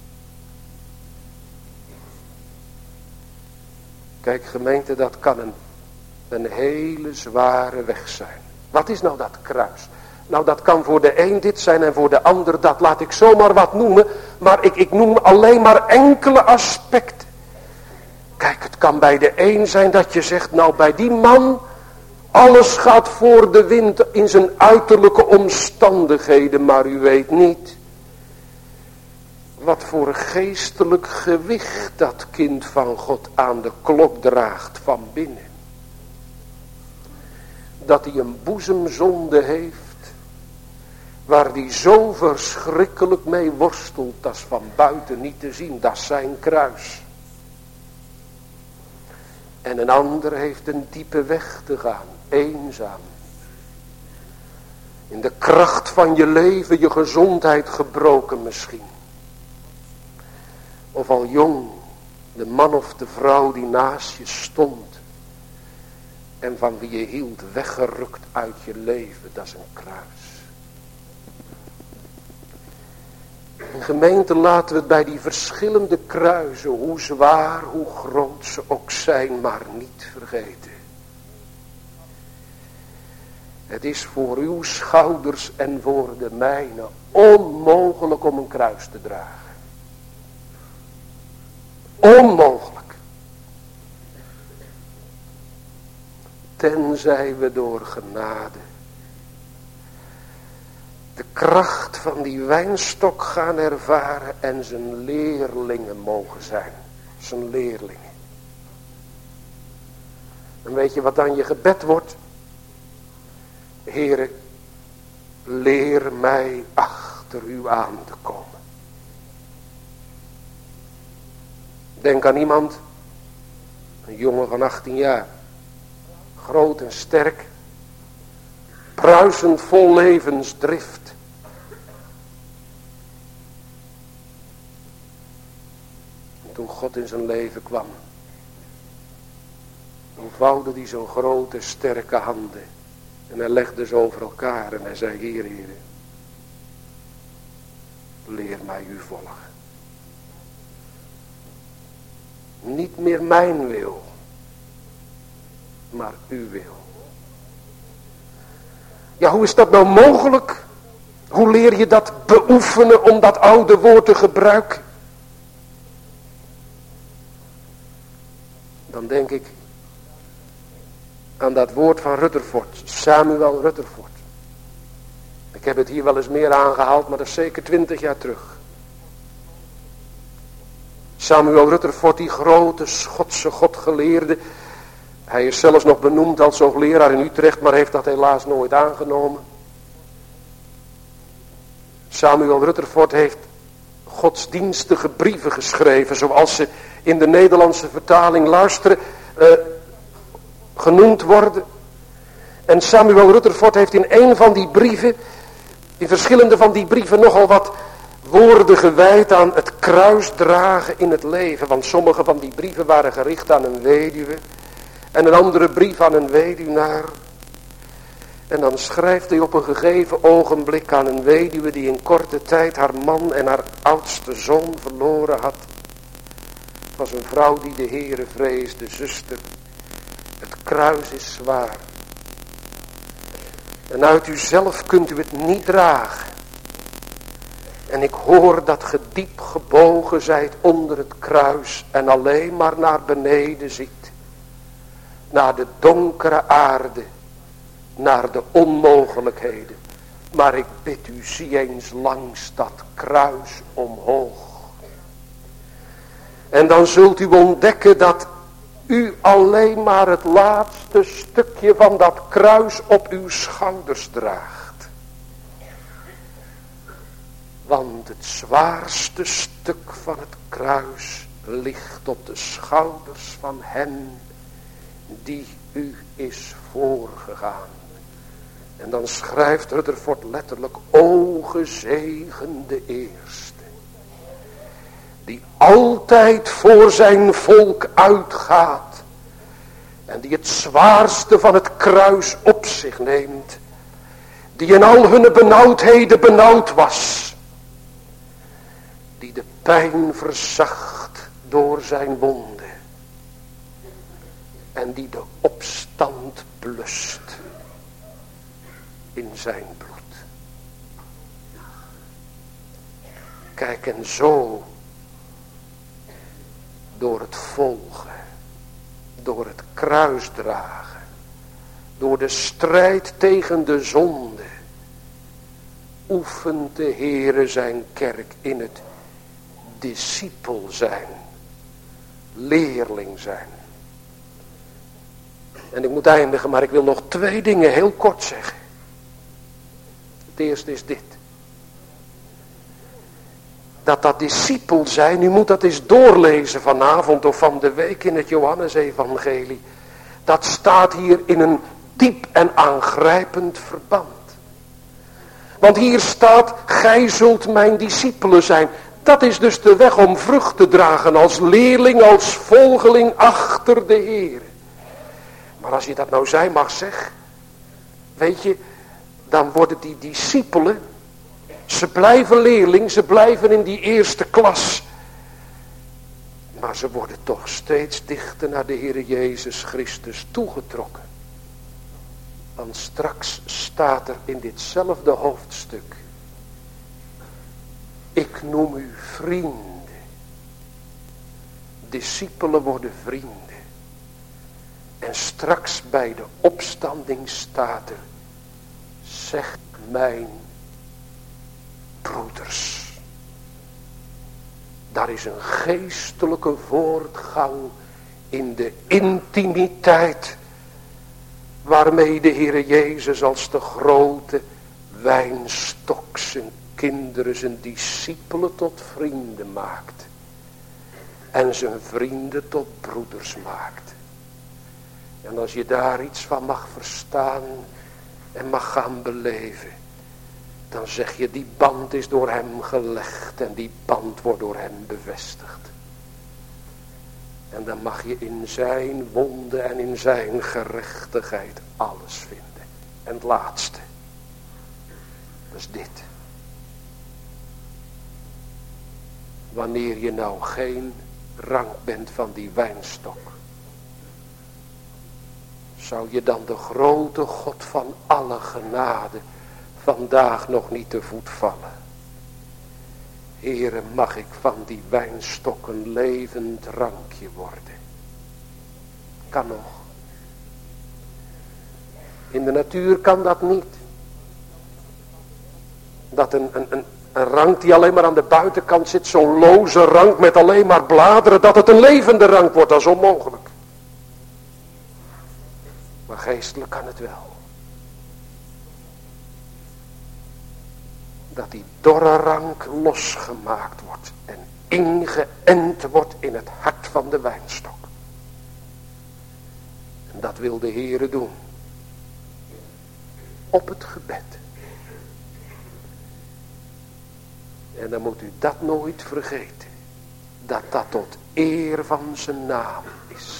Kijk gemeente, dat kan een hele zware weg zijn. Wat is nou dat kruis? Nou, dat kan voor de een dit zijn en voor de ander dat. Laat ik zomaar wat noemen, maar ik noem alleen maar enkele aspecten. Kijk, het kan bij de een zijn dat je zegt, nou bij die man, alles gaat voor de wind in zijn uiterlijke omstandigheden, maar u weet niet wat voor geestelijk gewicht dat kind van God aan de klok draagt van binnen. Dat hij een boezemzonde heeft, waar hij zo verschrikkelijk mee worstelt, dat is van buiten niet te zien, dat is zijn kruis. En een ander heeft een diepe weg te gaan, eenzaam. In de kracht van je leven, je gezondheid gebroken misschien. Of al jong, de man of de vrouw die naast je stond en van wie je hield, weggerukt uit je leven, dat is een kruis. In gemeente, laten we het bij die verschillende kruisen, hoe zwaar, hoe groot ze ook zijn, maar niet vergeten. Het is voor uw schouders en voor de mijne onmogelijk om een kruis te dragen. Onmogelijk. Tenzij we door genade de kracht van die wijnstok gaan ervaren en zijn leerlingen mogen zijn. Zijn leerlingen. En weet je wat dan je gebed wordt? Heere, leer mij achter u aan te komen. Denk aan iemand, een jongen van 18 jaar, groot en sterk, bruisend vol levensdrift. En toen God in zijn leven kwam, toen vouwde hij zo'n grote sterke handen en hij legde ze over elkaar en hij zei, Heer, leer mij u volgen. Niet meer mijn wil, maar uw wil. Ja, hoe is dat nou mogelijk? Hoe leer je dat beoefenen om dat oude woord te gebruiken? Dan denk ik aan dat woord van Rutherford, Samuel Rutherford. Ik heb het hier wel eens meer aangehaald, maar dat is zeker 20 jaar terug. Samuel Rutherford, die grote Schotse godgeleerde. Hij is zelfs nog benoemd als hoogleraar in Utrecht, maar heeft dat helaas nooit aangenomen. Samuel Rutherford heeft godsdienstige brieven geschreven, zoals ze in de Nederlandse vertaling luisteren genoemd worden. En Samuel Rutherford heeft in een van die brieven, in verschillende van die brieven, nogal wat woorden gewijd aan het kruisdragen in het leven. Want sommige van die brieven waren gericht aan een weduwe en een andere brief aan een weduwnaar. En dan schrijft hij op een gegeven ogenblik aan een weduwe die in korte tijd haar man en haar oudste zoon verloren had. Het was een vrouw die de Heere vreesde, zuster. Het kruis is zwaar. En uit uzelf kunt u het niet dragen. En ik hoor dat ge diep gebogen zijt onder het kruis en alleen maar naar beneden ziet. Naar de donkere aarde. Naar de onmogelijkheden. Maar ik bid u, zie eens langs dat kruis omhoog. En dan zult u ontdekken dat u alleen maar het laatste stukje van dat kruis op uw schouders draagt. Want het zwaarste stuk van het kruis ligt op de schouders van hem die u is voorgegaan. En dan schrijft Rutherford letterlijk, o gezegende eerste, die altijd voor zijn volk uitgaat En die het zwaarste van het kruis op zich neemt. Die in al hun benauwdheden benauwd was. Die de pijn verzacht door zijn wonden. En die de opstand blust in zijn bloed. Kijk, en zo door het volgen, door het kruis dragen, door de strijd tegen de zonde, oefent de Heere zijn kerk in het discipel zijn, leerling zijn. En ik moet eindigen, maar ik wil nog 2 dingen heel kort zeggen. Het eerste is dit. Dat discipel zijn, u moet dat eens doorlezen vanavond of van de week in het Johannesevangelie. Dat staat hier in een diep en aangrijpend verband. Want hier staat, gij zult mijn discipelen zijn. Dat is dus de weg om vrucht te dragen als leerling, als volgeling achter de Heer. Maar als je dat nou zijn mag zeg, weet je, dan worden die discipelen, ze blijven leerling, ze blijven in die eerste klas. Maar ze worden toch steeds dichter naar de Heer Jezus Christus toegetrokken. Want straks staat er in ditzelfde hoofdstuk, ik noem u vrienden. Discipelen worden vrienden. En straks bij de opstanding staat er, zegt mijn broeders. Daar is een geestelijke voortgang in de intimiteit waarmee de Heere Jezus als de grote wijnstok zijn kinderen, zijn discipelen tot vrienden maakt. En zijn vrienden tot broeders maakt. En als je daar iets van mag verstaan en mag gaan beleven, dan zeg je, die band is door hem gelegd en die band wordt door hem bevestigd. En dan mag je in zijn wonden en in zijn gerechtigheid alles vinden. En het laatste, dat is dit. Wanneer je nou geen rank bent van die wijnstok, zou je dan de grote God van alle genade vandaag nog niet te voet vallen? Heere, mag ik van die wijnstok een levend rankje worden? Kan nog. In de natuur kan dat niet. Dat een rank die alleen maar aan de buitenkant zit, zo'n loze rank met alleen maar bladeren, dat het een levende rank wordt, dat is onmogelijk. Maar geestelijk kan het wel. Dat die dorre rank losgemaakt wordt en ingeënt wordt in het hart van de wijnstok. En dat wil de Heere doen. Op het gebed. En dan moet u dat nooit vergeten. Dat dat tot eer van zijn naam is.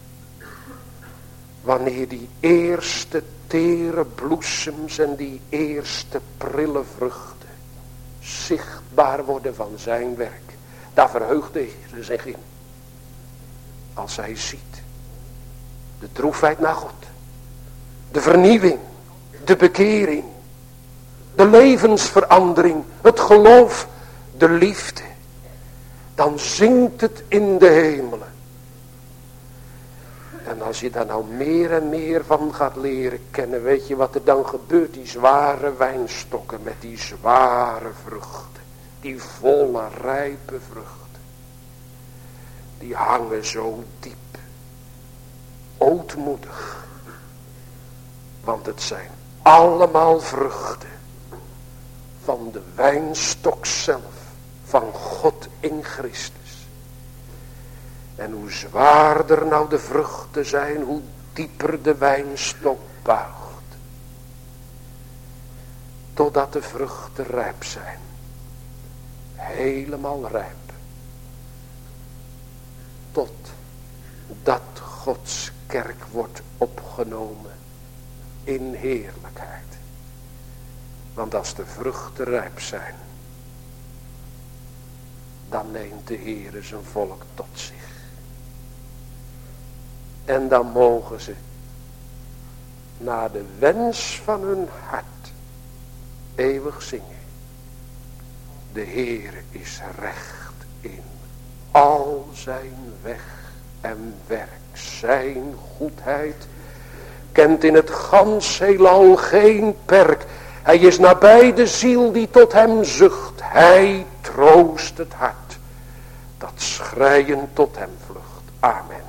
Wanneer die eerste tere bloesems en die eerste prille vruchten zichtbaar worden van zijn werk. Daar verheugt de Heer zich in. Als hij ziet de droefheid naar God, de vernieuwing, de bekering, de levensverandering, het geloof, de liefde, dan zingt het in de hemelen. En als je daar nou meer en meer van gaat leren kennen, weet je wat er dan gebeurt? Die zware wijnstokken met die zware vruchten, die volle rijpe vruchten, die hangen zo diep, ootmoedig. Want het zijn allemaal vruchten van de wijnstok zelf, van God in Christus. En hoe zwaarder nou de vruchten zijn, hoe dieper de wijnstok buigt. Totdat de vruchten rijp zijn. Helemaal rijp. Totdat Gods kerk wordt opgenomen in heerlijkheid. Want als de vruchten rijp zijn, dan neemt de Heere zijn volk tot zich. En dan mogen ze naar de wens van hun hart eeuwig zingen. De Heere is recht in al zijn weg en werk. Zijn goedheid kent in het gans heelal geen perk. Hij is nabij de ziel die tot hem zucht. Hij troost het hart dat schreien tot hem vlucht. Amen.